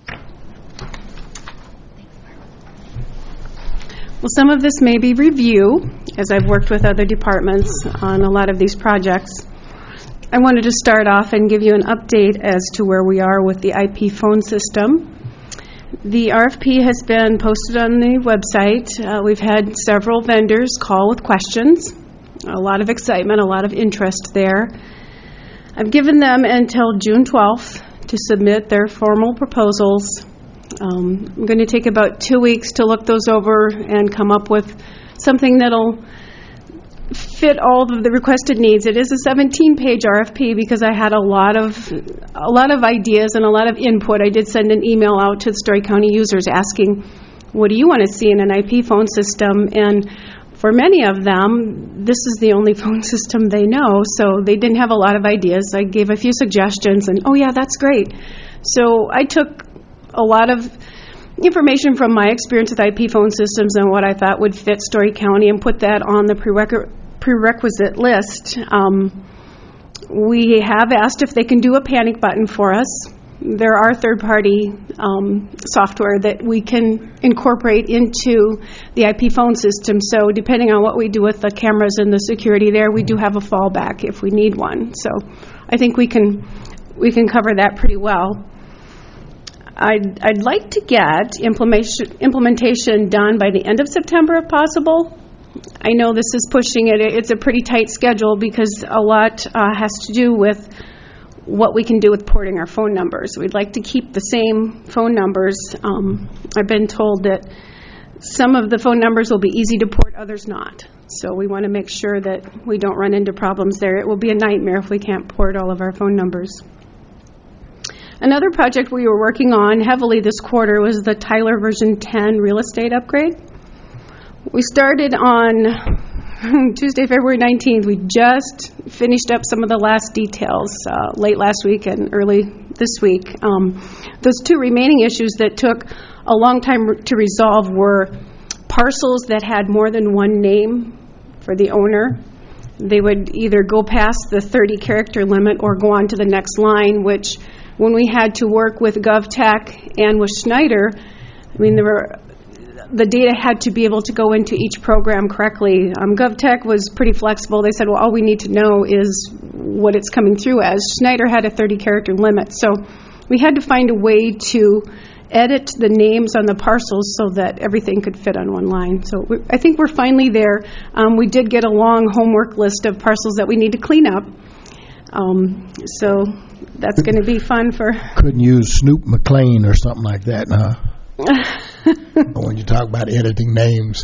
Speaker 7: Well, some of this may be review, as I've worked with other departments on a lot of these projects. I wanted to start off and give you an update as to where we are with the IP phone system. The RFP has been posted on the website. We've had several vendors call with questions. A lot of excitement, a lot of interest there. I've given them until June 12th to submit their formal proposals I'm going to take about 2 weeks to look those over and come up with something that'll fit all of the requested needs. It is a 17-page RFP because I had a lot of ideas and a lot of input. I did send an email out to the Story County users asking, what do you want to see in an IP phone system? And for many of them, this is the only phone system they know, so they didn't have a lot of ideas. I gave a few suggestions, and, oh yeah, that's great. So I took a lot of information from my experience with IP phone systems and what I thought would fit Story County and put that on the prerequisite list. We have asked if they can do a panic button for us. There are third-party software that we can incorporate into the IP phone system, so depending on what we do with the cameras and the security there, we do have a fallback if we need one. So I think we can cover that pretty well. I'd like to get implementation done by the end of September if possible. I know this is pushing it. It's a pretty tight schedule because a lot has to do with what we can do with porting our phone numbers. We'd like to keep the same phone numbers. I've been told that some of the phone numbers will be easy to port, others not. So we want to make sure that we don't run into problems there. It will be a nightmare if we can't port all of our phone numbers. Another project we were working on heavily this quarter was the Tyler version 10 real estate upgrade. We started on Tuesday, February 19th. We just finished up some of the last details late last week and early this week. Those two remaining issues that took a long time to resolve were parcels that had more than one name for the owner. They would either go past the 30-character limit or go on to the next line, which when we had to work with GovTech and with Schneider, I mean, the data had to be able to go into each program correctly. GovTech was pretty flexible. They said, well, all we need to know is what it's coming through as. Schneider had a 30-character limit, so we had to find a way to edit the names on the parcels so that everything could fit on one line. So I think we're finally there. We did get a long homework list of parcels that we need to clean up. So that's going to be fun for...
Speaker 2: Couldn't use Snoop McLean or something like that, huh? When you talk about editing names.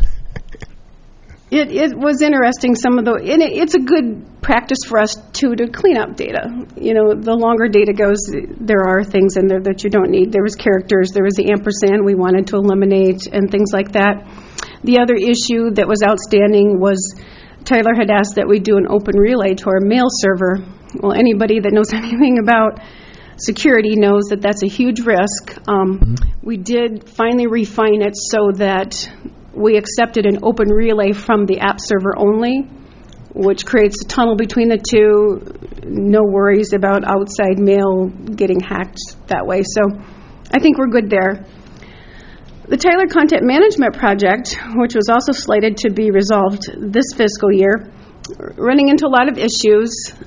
Speaker 7: It was interesting, some of it's a good practice for us, too, to clean up data. You know, the longer data goes, there are things in there that you don't need. There was characters, there was the ampersand we wanted to eliminate, and things like that. The other issue that was outstanding was Tyler had asked that we do an open relay to our mail server. Well, anybody that knows anything about security knows that that's a huge risk. We did finally refine it so that we accepted an open relay from the app server only, which creates a tunnel between the two. No worries about outside mail getting hacked that way. So I think we're good there. The Tyler Content Management Project, which was also slated to be resolved this fiscal year, running into a lot of issues.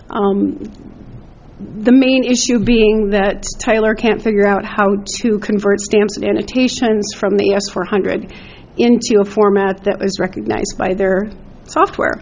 Speaker 7: The main issue being that Tyler can't figure out how to convert stamps and annotations from the AS400 into a format that was recognized by their software.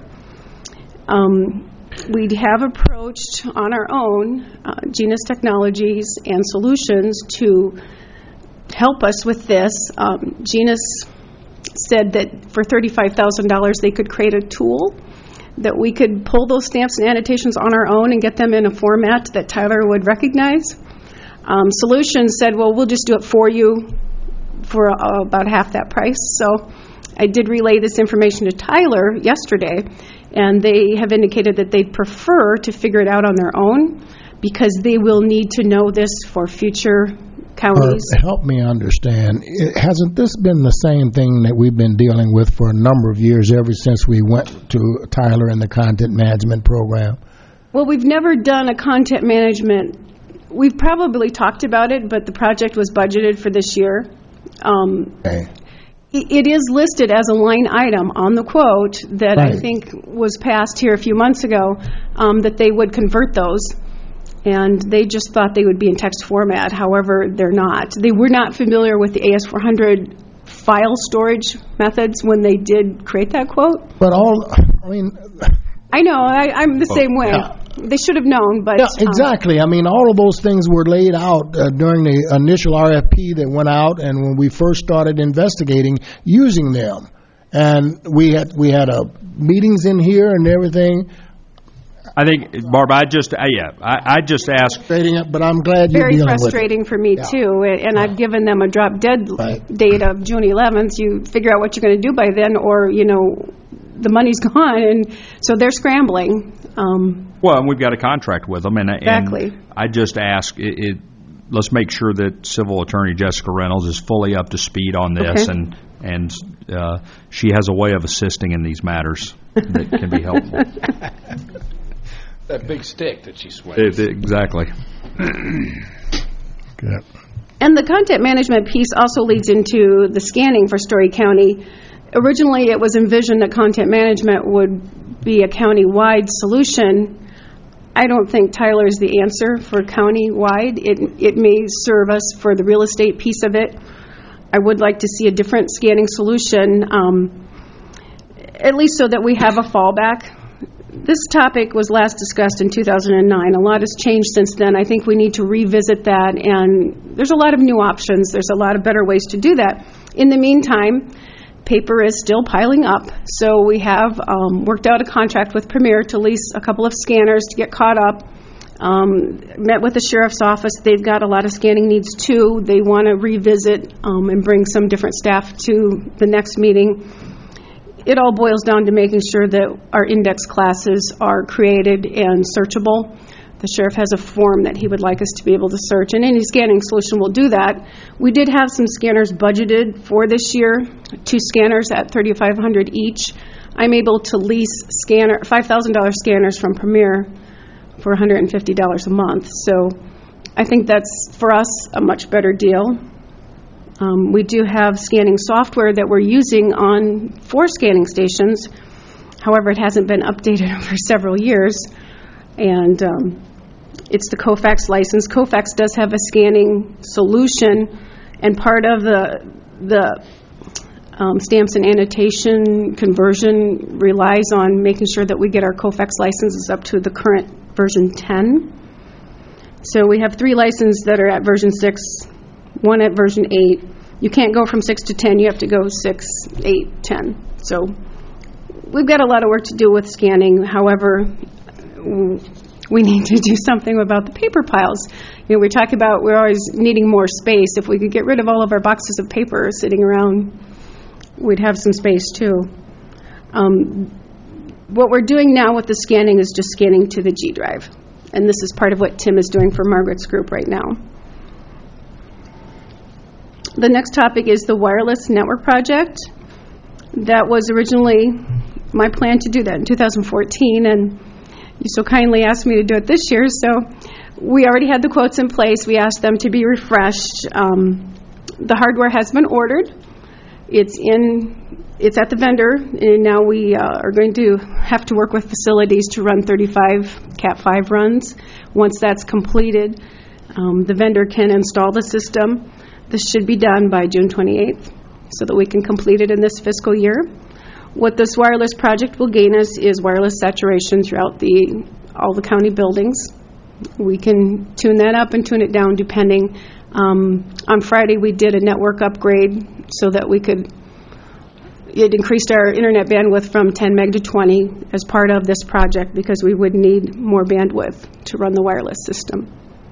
Speaker 7: We have approached on our own Genus Technologies and Solutions to help us with this. Genus said that for $35,000 they could create a tool that we could pull those stamps and annotations on our own and get them in a format that Tyler would recognize. Solutions said, well, we'll just do it for you for about half that price. So I did relay this information to Tyler yesterday, and they have indicated that they'd prefer to figure it out on their own because they will need to know this for future counties.
Speaker 2: Help me understand. Hasn't this been the same thing that we've been dealing with for a number of years, ever since we went to Tyler and the content management program?
Speaker 7: Well, we've never done a content management. We've probably talked about it, but the project was budgeted for this year.
Speaker 2: Okay.
Speaker 7: It is listed as a line item on the quote that
Speaker 2: right.
Speaker 7: I think was passed here a few months ago, that they would convert those. And they just thought they would be in text format. However, they're not. They were not familiar with the AS400 file storage methods when they did create that quote.
Speaker 2: But I
Speaker 7: know, I'm the same way.
Speaker 2: Yeah.
Speaker 7: they should have known, but...
Speaker 2: Yeah, exactly. I mean, all of those things were laid out during the initial RFP that went out, and when we first started investigating using them. And we had meetings in here and everything.
Speaker 1: I think, Barb, I just asked.
Speaker 2: But I'm glad you're
Speaker 7: very
Speaker 2: dealing with it.
Speaker 7: frustrating for me, too. And I've given them a drop-dead date of June 11th. You figure out what you're going to do by then, or, the money's gone, and so they're scrambling.
Speaker 1: Well, and we've got a contract with them, and
Speaker 7: Exactly.
Speaker 1: I just ask, let's make sure that Civil Attorney Jessica Reynolds is fully up to speed on this,
Speaker 7: Okay.
Speaker 1: and she has a way of assisting in these matters that can be helpful.
Speaker 3: That big stick that she swings.
Speaker 1: Exactly.
Speaker 2: Good.
Speaker 7: And the content management piece also leads into the scanning for Story County. Originally, it was envisioned that content management would be a county-wide solution. I don't think Tyler is the answer for county-wide. It may serve us for the real estate piece of it. I would like to see a different scanning solution, at least so that we have a fallback. This topic was last discussed in 2009. A lot has changed since then. I think we need to revisit that, and there's a lot of new options. There's a lot of better ways to do that. In the meantime, paper is still piling up, so we have worked out a contract with Premier to lease a couple of scanners to get caught up. Met with the sheriff's office. They've got a lot of scanning needs, too. They want to revisit and bring some different staff to the next meeting. It all boils down to making sure that our index classes are created and searchable. The sheriff has a form that he would like us to be able to search, and any scanning solution will do that. We did have some scanners budgeted for this year, 2 scanners at $3,500 each. I'm able to lease $5,000 scanners from Premier for $150 a month. So I think that's, for us, a much better deal. We do have scanning software that we're using on 4 scanning stations. However, it hasn't been updated for several years. And it's the Kofax license. Kofax does have a scanning solution, and part of the stamps and annotation conversion relies on making sure that we get our Kofax licenses up to the current version 10. So we have 3 licenses that are at version 6, 1 at version 8. You can't go from 6 to 10. You have to go 6, 8, 10. So we've got a lot of work to do with scanning. However, we need to do something about the paper piles. We talk about we're always needing more space. If we could get rid of all of our boxes of paper sitting around, we'd have some space too. What we're doing now with the scanning is just scanning to the G drive. And this is part of what Tim is doing for Margaret's group right now. The next topic is the wireless network project. That was originally my plan to do that in 2014, and you so kindly asked me to do it this year. So we already had the quotes in place. We asked them to be refreshed. The hardware has been ordered. It's at the vendor, and now we are going to have to work with facilities to run 35 Cat 5 runs. Once that's completed, the vendor can install the system. This should be done by June 28th so that we can complete it in this fiscal year. What this wireless project will gain us is wireless saturation throughout all the county buildings. We can tune that up and tune it down depending. On Friday, we did a network upgrade so that it increased our internet bandwidth from 10 meg to 20 as part of this project because we would need more bandwidth to run the wireless system.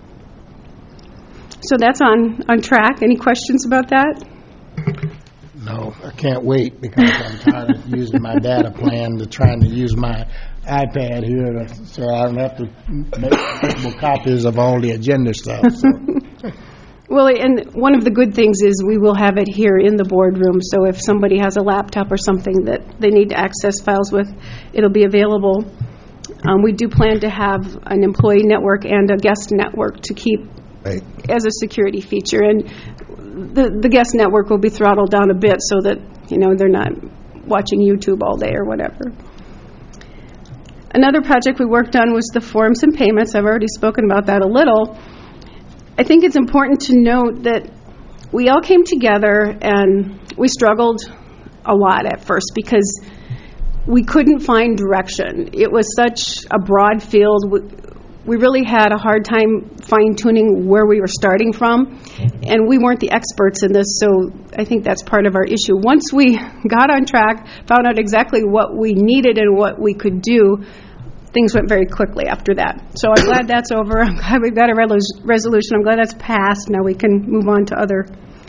Speaker 7: So that's on track. Any questions about that?
Speaker 2: No, I can't wait because I'm tired of using my data plan to trying to use my iPad here so I don't have to make multiple copies of all the agenda stuff. So.
Speaker 7: Well, and one of the good things is we will have it here in the boardroom, so if somebody has a laptop or something that they need to access files with, it'll be available. We do plan to have an employee network and a guest network to keep as a security feature, and the guest network will be throttled down a bit so that they're not watching YouTube all day or whatever. Another project we worked on was the forms and payments. I've already spoken about that a little. I think it's important to note that we all came together and we struggled a lot at first because we couldn't find direction. It was such a broad field. We really had a hard time fine-tuning where we were starting from, and we weren't the experts in this, so I think that's part of our issue. Once we got on track, found out exactly what we needed and what we could do, things went very quickly after that. So I'm glad that's over. I'm glad we've got a resolution. I'm glad that's passed. Now we can move on to other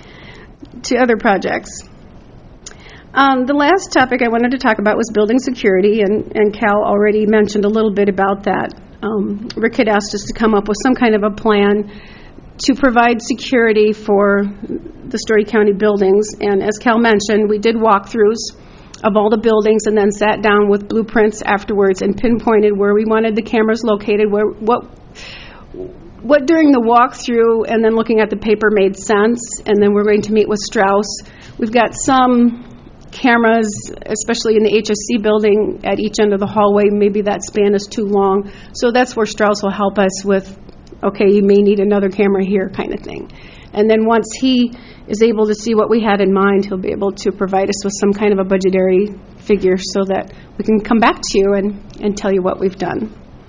Speaker 7: projects. The last topic I wanted to talk about was building security, and Cal already mentioned a little bit about that. Rick had asked us to come up with some kind of a plan to provide security for the Story County buildings, and as Cal mentioned, we did walkthroughs of all the buildings and then sat down with blueprints afterwards and pinpointed where we wanted the cameras located, what during the walkthrough and then looking at the paper made sense, and then we're going to meet with Strauss. We've got some cameras, especially in the HSC building at each end of the hallway. Maybe that span is too long. So that's where Strauss will help us with, okay, you may need another camera here kind of thing. And then once he is able to see what we had in mind, he'll be able to provide us with some kind of a budgetary figure so that we can come back to you and tell you what we've done.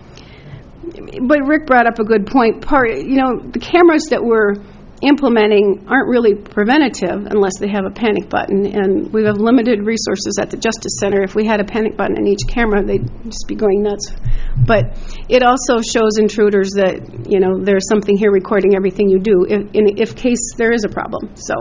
Speaker 7: But Rick brought up a good point. The cameras that we're implementing aren't really preventative unless they have a panic button, and we have limited resources at the Justice Center. If we had a panic button in each camera, they'd just be going nuts. But it also shows intruders that, there's something here recording everything you do if case there is a problem. So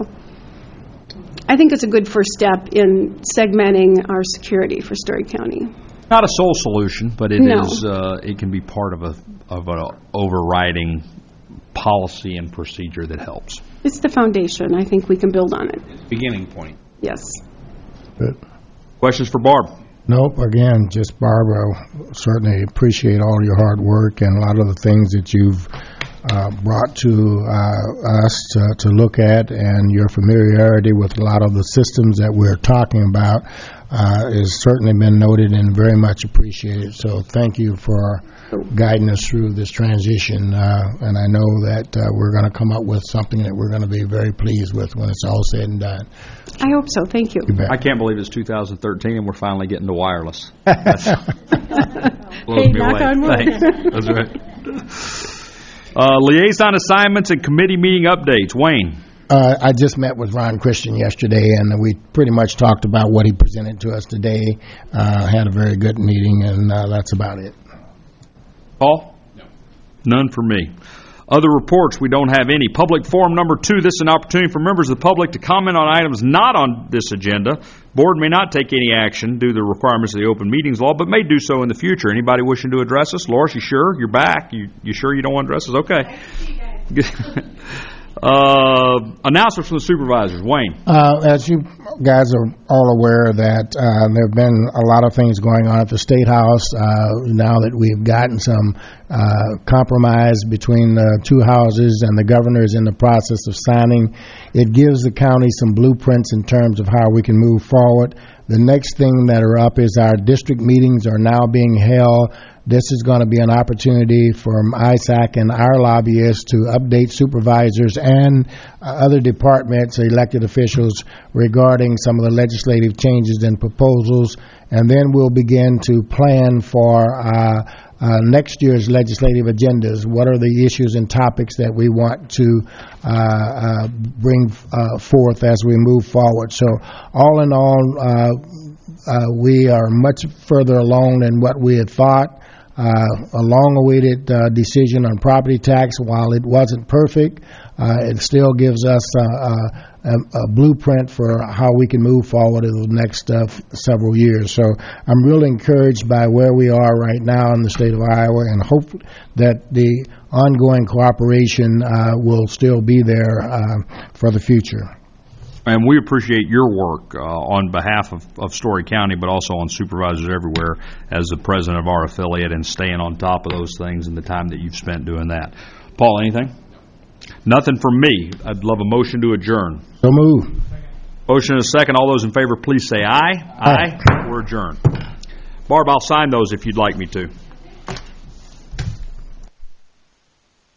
Speaker 7: I think it's a good first step in segmenting our security for Story County.
Speaker 1: Not a sole solution, but it can be part of an overriding policy and procedure that helps.
Speaker 7: It's the foundation. I think we can build on it.
Speaker 3: Beginning point.
Speaker 7: Yes.
Speaker 2: Good.
Speaker 1: Questions for Barb?
Speaker 2: Nope. Again, just Barbara, certainly appreciate all your hard work and a lot of the things that you've brought to us to look at, and your familiarity with a lot of the systems that we're talking about has certainly been noted and very much appreciated. So thank you for guiding us through this transition, and I know that we're going to come up with something that we're going to be very pleased with when it's all said and done.
Speaker 7: I hope so. Thank you.
Speaker 1: I can't believe it's 2013 and we're finally getting to wireless. Blows me
Speaker 6: knock
Speaker 1: away.
Speaker 6: on wood.
Speaker 1: Thanks. That's right. Liaison assignments and committee meeting updates. Wayne.
Speaker 2: I just met with Ron Christian yesterday, and we pretty much talked about what he presented to us today. Had a very good meeting, and that's about it.
Speaker 1: Paul? No. None for me. Other reports, we don't have any. Public forum number 2, this is an opportunity for members of the public to comment on items not on this agenda. Board may not take any action due to the requirements of the open meetings law, but may do so in the future. Anybody wishing to address us? Loris, you sure? You're back. You sure you don't want to address us? Okay. Announcements from the supervisors. Wayne.
Speaker 2: As you guys are all aware that there have been a lot of things going on at the State House now that we've gotten some compromise between the two houses and the governor is in the process of signing. It gives the county some blueprints in terms of how we can move forward. The next thing that are up is our district meetings are now being held. This is going to be an opportunity for ISAC and our lobbyists to update supervisors and other departments, elected officials, regarding some of the legislative changes and proposals. And then we'll begin to plan for next year's legislative agendas. What are the issues and topics that we want to bring forth as we move forward? So all in all, we are much further along than what we had thought. A long-awaited decision on property tax, while it wasn't perfect, it still gives us a blueprint for how we can move forward in the next several years. So I'm really encouraged by where we are right now in the state of Iowa, and hope that the ongoing cooperation will still be there for the future.
Speaker 1: And we appreciate your work on behalf of Story County, but also on supervisors everywhere as the president of our affiliate, and staying on top of those things and the time that you've spent doing that. Paul, anything? Nothing from me. I'd love a motion to adjourn.
Speaker 2: So move.
Speaker 1: Motion and a second. All those in favor, please say aye. Aye. We're adjourned. Barb, I'll sign those if you'd like me to.